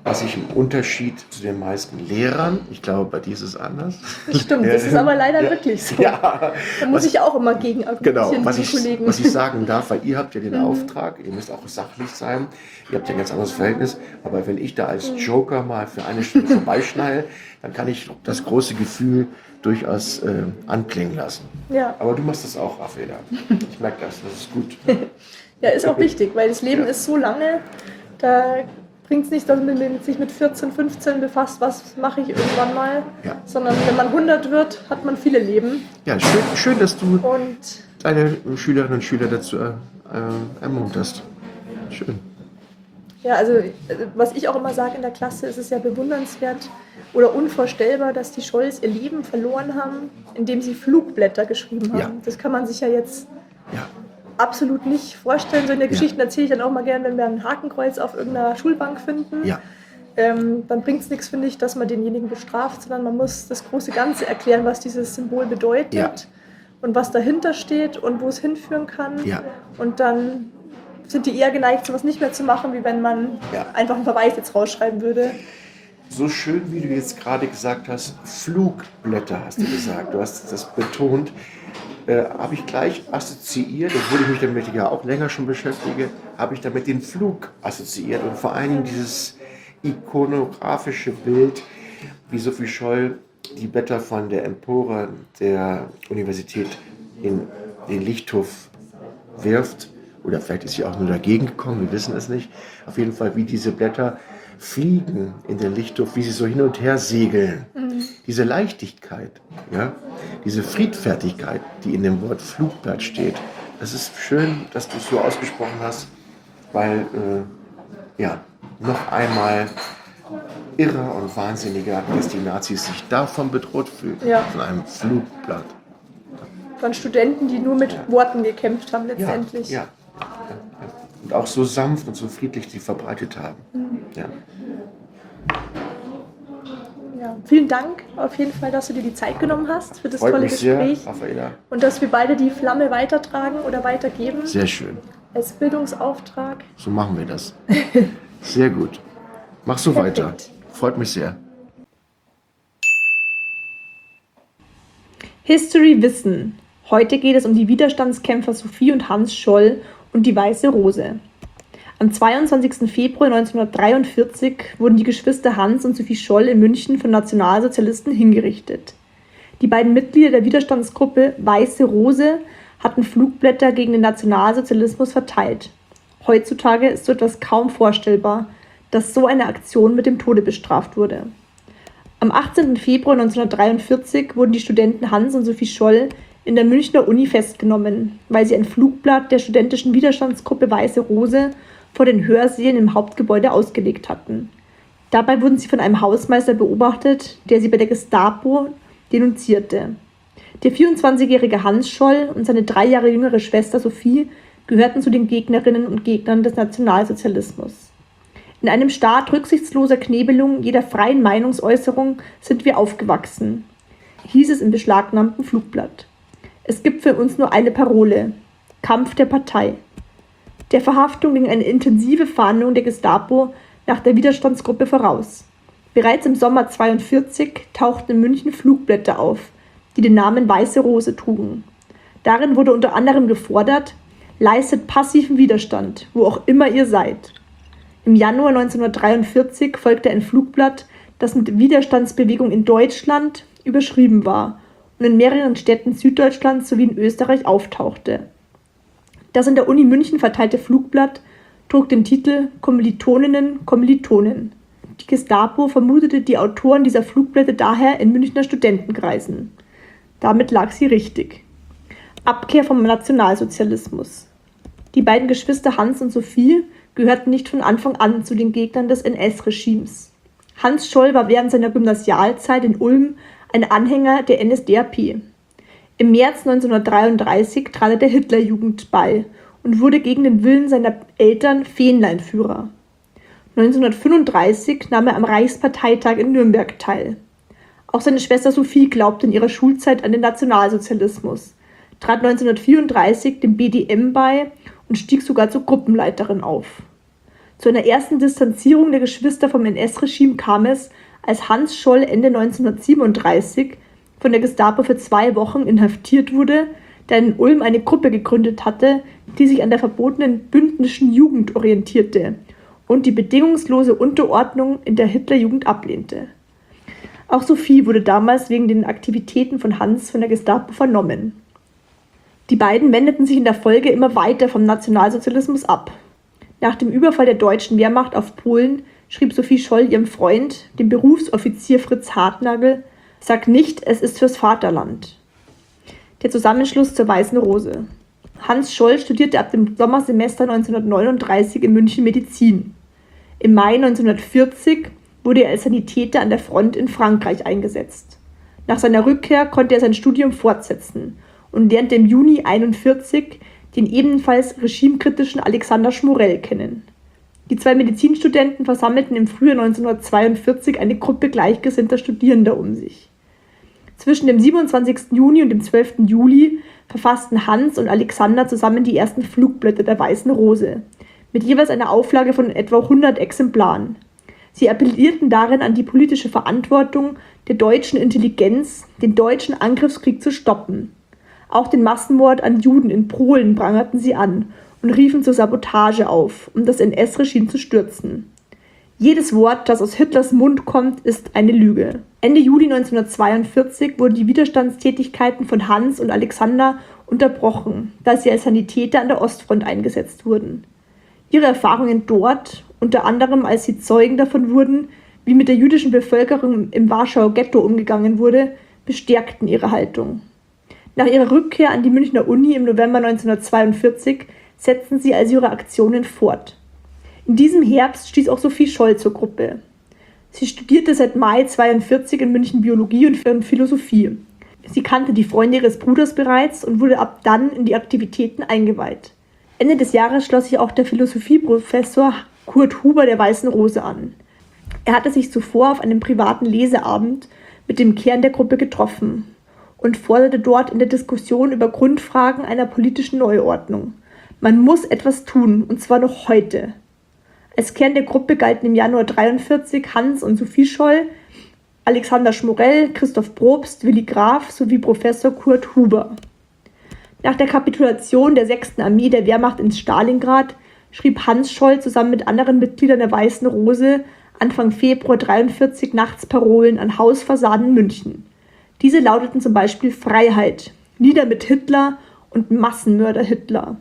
was ich im Unterschied zu den meisten Lehrern, ich glaube, bei dir ist es anders. Das stimmt, das ist aber leider wirklich so. Ja, Da muss was, ich auch immer gegen argumentieren, genau, was die ich, Kollegen. was ich sagen darf, weil ihr habt ja den Mhm. Auftrag, ihr müsst auch sachlich sein, ihr habt ja ein ganz anderes Verhältnis, aber wenn ich da als Mhm. Joker mal für eine Stunde vorbeischneide, dann kann ich das große Gefühl durchaus äh, anklingen lassen. Ja. Aber du machst das auch, Raffaella. Ich merke das, das ist gut. Ja, ist auch wichtig, weil das Leben Ja. ist so lange, da bringt es nicht, dass man sich mit vierzehn, fünfzehn befasst, was mache ich irgendwann mal, Ja. sondern wenn man hundert wird, hat man viele Leben. Ja, schön, schön dass du Und deine Schülerinnen und Schüler dazu äh, äh, ermunterst. Schön. ja, also äh, was ich auch immer sage in der Klasse, ist es ja bewundernswert oder unvorstellbar, dass die Scholls ihr Leben verloren haben, indem sie Flugblätter geschrieben haben. Ja. Das kann man sich ja jetzt Ja. absolut nicht vorstellen. So in der Ja. Geschichten erzähle ich dann auch mal gerne, wenn wir ein Hakenkreuz auf irgendeiner Schulbank finden. Ja. Ähm, dann bringt es nichts, finde ich, dass man denjenigen bestraft, sondern man muss das große Ganze erklären, was dieses Symbol bedeutet Ja. und was dahinter steht und wo es hinführen kann. Ja. Und dann sind die eher geneigt, sowas nicht mehr zu machen, wie wenn man Ja. einfach einen Verweis jetzt rausschreiben würde. So schön, wie du jetzt gerade gesagt hast, Flugblätter hast du gesagt, du hast das betont, äh, habe ich gleich assoziiert, obwohl ich mich damit ja auch länger schon beschäftige, habe ich damit den Flug assoziiert und vor allen Dingen dieses ikonografische Bild, wie Sophie Scholl die Blätter von der Empore der Universität in den Lichthof wirft. Oder vielleicht ist sie auch nur dagegen gekommen, wir wissen es nicht. Auf jeden Fall, wie diese Blätter fliegen in den Lichthof, wie sie so hin und her segeln. Mhm. Diese Leichtigkeit, ja, diese Friedfertigkeit, die in dem Wort Flugblatt steht. Das ist schön, dass du es so ausgesprochen hast, weil, äh, ja, noch einmal irrer und wahnsinniger, dass die Nazis sich davon bedroht fühlen, Ja. von einem Flugblatt. Von Studenten, die nur mit Ja. Worten gekämpft haben Ja, letztendlich. ja. Und auch so sanft und so friedlich sie verbreitet haben. Mhm. Ja. Ja. Vielen Dank auf jeden Fall, dass du dir die Zeit genommen hast für das Freut tolle mich sehr, Gespräch Raffaella. und dass wir beide die Flamme weitertragen oder weitergeben Sehr schön. als Bildungsauftrag. So machen wir das. Sehr gut. Mach so Perfekt. weiter. Freut mich sehr. History Wissen. Heute geht es um die Widerstandskämpfer Sophie und Hans Scholl und die Weiße Rose. Am zweiundzwanzigsten Februar neunzehnhundertdreiundvierzig wurden die Geschwister Hans und Sophie Scholl in München von Nationalsozialisten hingerichtet. Die beiden Mitglieder der Widerstandsgruppe Weiße Rose hatten Flugblätter gegen den Nationalsozialismus verteilt. Heutzutage ist so etwas kaum vorstellbar, dass so eine Aktion mit dem Tode bestraft wurde. Am achtzehnten Februar neunzehnhundertdreiundvierzig wurden die Studenten Hans und Sophie Scholl in der Münchner Uni festgenommen, weil sie ein Flugblatt der studentischen Widerstandsgruppe Weiße Rose vor den Hörsälen im Hauptgebäude ausgelegt hatten. Dabei wurden sie von einem Hausmeister beobachtet, der sie bei der Gestapo denunzierte. Der vierundzwanzigjährige Hans Scholl und seine drei Jahre jüngere Schwester Sophie gehörten zu den Gegnerinnen und Gegnern des Nationalsozialismus. In einem Staat rücksichtsloser Knebelung jeder freien Meinungsäußerung sind wir aufgewachsen, hieß es im beschlagnahmten Flugblatt. Es gibt für uns nur eine Parole: Kampf der Partei. Der Verhaftung ging eine intensive Fahndung der Gestapo nach der Widerstandsgruppe voraus. Bereits im Sommer neunzehnhundertzweiundvierzig tauchten in München Flugblätter auf, die den Namen Weiße Rose trugen. Darin wurde unter anderem gefordert: Leistet passiven Widerstand, wo auch immer ihr seid. Im Januar neunzehnhundertdreiundvierzig folgte ein Flugblatt, das mit Widerstandsbewegung in Deutschland überschrieben war und in mehreren Städten Süddeutschlands sowie in Österreich auftauchte. Das in der Uni München verteilte Flugblatt trug den Titel Kommilitoninnen, Kommilitonen. Die Gestapo vermutete die Autoren dieser Flugblätter daher in Münchner Studentenkreisen. Damit lag sie richtig. Abkehr vom Nationalsozialismus. Die beiden Geschwister Hans und Sophie gehörten nicht von Anfang an zu den Gegnern des N S-Regimes. Hans Scholl war während seiner Gymnasialzeit in Ulm ein Anhänger der N S D A P. Im März neunzehnhundertdreiunddreißig trat er der Hitlerjugend bei und wurde gegen den Willen seiner Eltern Fähnleinführer. neunzehnhundertfünfunddreißig nahm er am Reichsparteitag in Nürnberg teil. Auch seine Schwester Sophie glaubte in ihrer Schulzeit an den Nationalsozialismus, trat neunzehnhundertvierunddreißig dem B D M bei und stieg sogar zur Gruppenleiterin auf. Zu einer ersten Distanzierung der Geschwister vom N S-Regime kam es, als Hans Scholl Ende neunzehnhundertsiebenunddreißig von der Gestapo für zwei Wochen inhaftiert wurde, da er in Ulm eine Gruppe gegründet hatte, die sich an der verbotenen bündnischen Jugend orientierte und die bedingungslose Unterordnung in der Hitlerjugend ablehnte. Auch Sophie wurde damals wegen den Aktivitäten von Hans von der Gestapo vernommen. Die beiden wendeten sich in der Folge immer weiter vom Nationalsozialismus ab. Nach dem Überfall der deutschen Wehrmacht auf Polen schrieb Sophie Scholl ihrem Freund, dem Berufsoffizier Fritz Hartnagel: „Sag nicht, es ist fürs Vaterland." Der Zusammenschluss zur Weißen Rose. Hans Scholl studierte ab dem Sommersemester neunzehnhundertneununddreißig in München Medizin. Im Mai neunzehnhundertvierzig wurde er als Sanitäter an der Front in Frankreich eingesetzt. Nach seiner Rückkehr konnte er sein Studium fortsetzen und lernte im Juni neunzehnhunderteinundvierzig den ebenfalls regimekritischen Alexander Schmorell kennen. Die zwei Medizinstudenten versammelten im Frühjahr neunzehnhundertzweiundvierzig eine Gruppe gleichgesinnter Studierender um sich. Zwischen dem siebenundzwanzigsten Juni und dem zwölften Juli verfassten Hans und Alexander zusammen die ersten Flugblätter der Weißen Rose, mit jeweils einer Auflage von etwa hundert Exemplaren. Sie appellierten darin an die politische Verantwortung der deutschen Intelligenz, den deutschen Angriffskrieg zu stoppen. Auch den Massenmord an Juden in Polen prangerten sie an und riefen zur Sabotage auf, um das N S-Regime zu stürzen. Jedes Wort, das aus Hitlers Mund kommt, ist eine Lüge. Ende Juli neunzehnhundertzweiundvierzig wurden die Widerstandstätigkeiten von Hans und Alexander unterbrochen, da sie als Sanitäter an der Ostfront eingesetzt wurden. Ihre Erfahrungen dort, unter anderem als sie Zeugen davon wurden, wie mit der jüdischen Bevölkerung im Warschauer Ghetto umgegangen wurde, bestärkten ihre Haltung. Nach ihrer Rückkehr an die Münchner Uni im November neunzehnhundertzweiundvierzig setzten sie also ihre Aktionen fort. In diesem Herbst stieß auch Sophie Scholl zur Gruppe. Sie studierte seit Mai neunzehnhundertzweiundvierzig in München Biologie und Philosophie. Sie kannte die Freunde ihres Bruders bereits und wurde ab dann in die Aktivitäten eingeweiht. Ende des Jahres schloss sich auch der Philosophieprofessor Kurt Huber der Weißen Rose an. Er hatte sich zuvor auf einem privaten Leseabend mit dem Kern der Gruppe getroffen und forderte dort in der Diskussion über Grundfragen einer politischen Neuordnung: Man muss etwas tun, und zwar noch heute. Als Kern der Gruppe galten im Januar neunzehnhundertdreiundvierzig Hans und Sophie Scholl, Alexander Schmorell, Christoph Probst, Willi Graf sowie Professor Kurt Huber. Nach der Kapitulation der sechsten Armee der Wehrmacht in Stalingrad schrieb Hans Scholl zusammen mit anderen Mitgliedern der Weißen Rose Anfang Februar neunzehnhundertdreiundvierzig nachts Parolen an Hausfassaden in München. Diese lauteten zum Beispiel: Freiheit, nieder mit Hitler und Massenmörder Hitler.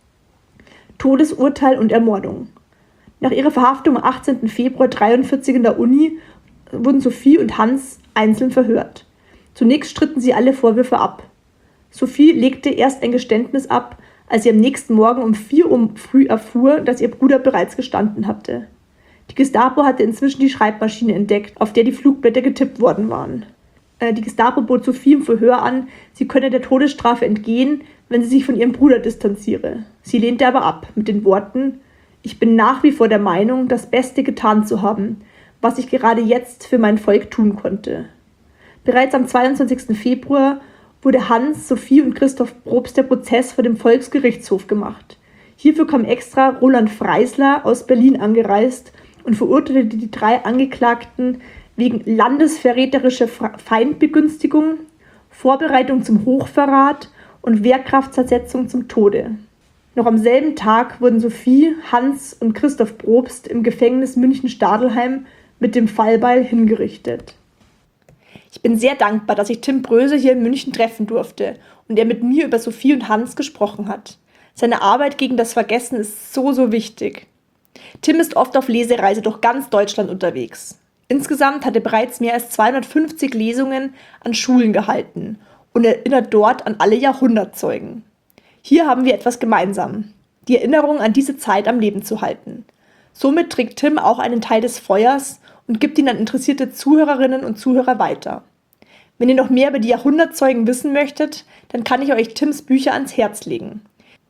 Todesurteil und Ermordung. Nach ihrer Verhaftung am achtzehnten Februar neunzehnhundertdreiundvierzig in der Uni wurden Sophie und Hans einzeln verhört. Zunächst stritten sie alle Vorwürfe ab. Sophie legte erst ein Geständnis ab, als sie am nächsten Morgen um vier Uhr früh erfuhr, dass ihr Bruder bereits gestanden hatte. Die Gestapo hatte inzwischen die Schreibmaschine entdeckt, auf der die Flugblätter getippt worden waren. Die Gestapo bot Sophie im Verhör an, sie könne der Todesstrafe entgehen, wenn sie sich von ihrem Bruder distanziere. Sie lehnte aber ab, mit den Worten: Ich bin nach wie vor der Meinung, das Beste getan zu haben, was ich gerade jetzt für mein Volk tun konnte. Bereits am zweiundzwanzigsten Februar wurde Hans, Sophie und Christoph Probst der Prozess vor dem Volksgerichtshof gemacht. Hierfür kam extra Roland Freisler aus Berlin angereist und verurteilte die drei Angeklagten wegen landesverräterischer Feindbegünstigung, Vorbereitung zum Hochverrat und Wehrkraftzersetzung zum Tode. Noch am selben Tag wurden Sophie, Hans und Christoph Probst im Gefängnis München-Stadelheim mit dem Fallbeil hingerichtet. Ich bin sehr dankbar, dass ich Tim Bröse hier in München treffen durfte und er mit mir über Sophie und Hans gesprochen hat. Seine Arbeit gegen das Vergessen ist so, so wichtig. Tim ist oft auf Lesereise durch ganz Deutschland unterwegs. Insgesamt hat er bereits mehr als zweihundertfünfzig Lesungen an Schulen gehalten und erinnert dort an alle Jahrhundertzeugen. Hier haben wir etwas gemeinsam: die Erinnerung an diese Zeit am Leben zu halten. Somit trägt Tim auch einen Teil des Feuers und gibt ihn an interessierte Zuhörerinnen und Zuhörer weiter. Wenn ihr noch mehr über die Jahrhundertzeugen wissen möchtet, dann kann ich euch Tims Bücher ans Herz legen.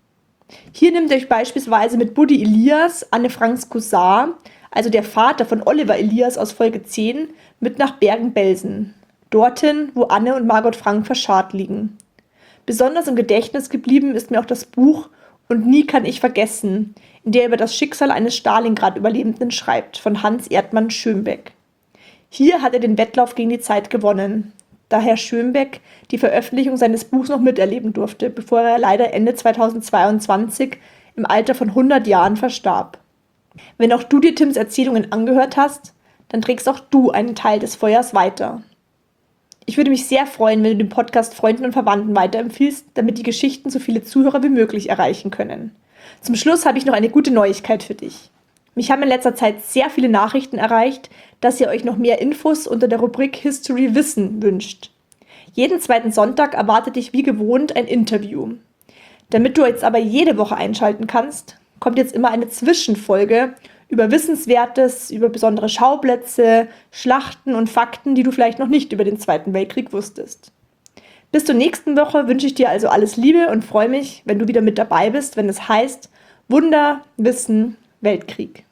Hier nimmt ihr euch beispielsweise mit Buddy Elias, Anne Franks Cousin, also der Vater von Oliver Elias aus Folge zehn, mit nach Bergen-Belsen. Dorthin, wo Anne und Margot Frank verscharrt liegen. Besonders im Gedächtnis geblieben ist mir auch das Buch und Nie kann ich vergessen, in der er über das Schicksal eines Stalingrad-Überlebenden schreibt, von Hans Erdmann Schönbeck. Hier hat er den Wettlauf gegen die Zeit gewonnen, da Herr Schönbeck die Veröffentlichung seines Buchs noch miterleben durfte, bevor er leider Ende zweitausendzweiundzwanzig im Alter von hundert Jahren verstarb. Wenn auch du dir Tims Erzählungen angehört hast, dann trägst auch du einen Teil des Feuers weiter. Ich würde mich sehr freuen, wenn du den Podcast Freunden und Verwandten weiterempfiehlst, damit die Geschichten so viele Zuhörer wie möglich erreichen können. Zum Schluss habe ich noch eine gute Neuigkeit für dich. Mich haben in letzter Zeit sehr viele Nachrichten erreicht, dass ihr euch noch mehr Infos unter der Rubrik History Wissen wünscht. Jeden zweiten Sonntag erwartet dich wie gewohnt ein Interview. Damit du jetzt aber jede Woche einschalten kannst, kommt jetzt immer eine Zwischenfolge über Wissenswertes, über besondere Schauplätze, Schlachten und Fakten, die du vielleicht noch nicht über den Zweiten Weltkrieg wusstest. Bis zur nächsten Woche wünsche ich dir also alles Liebe und freue mich, wenn du wieder mit dabei bist, wenn es heißt Wunder, Wissen, Weltkrieg.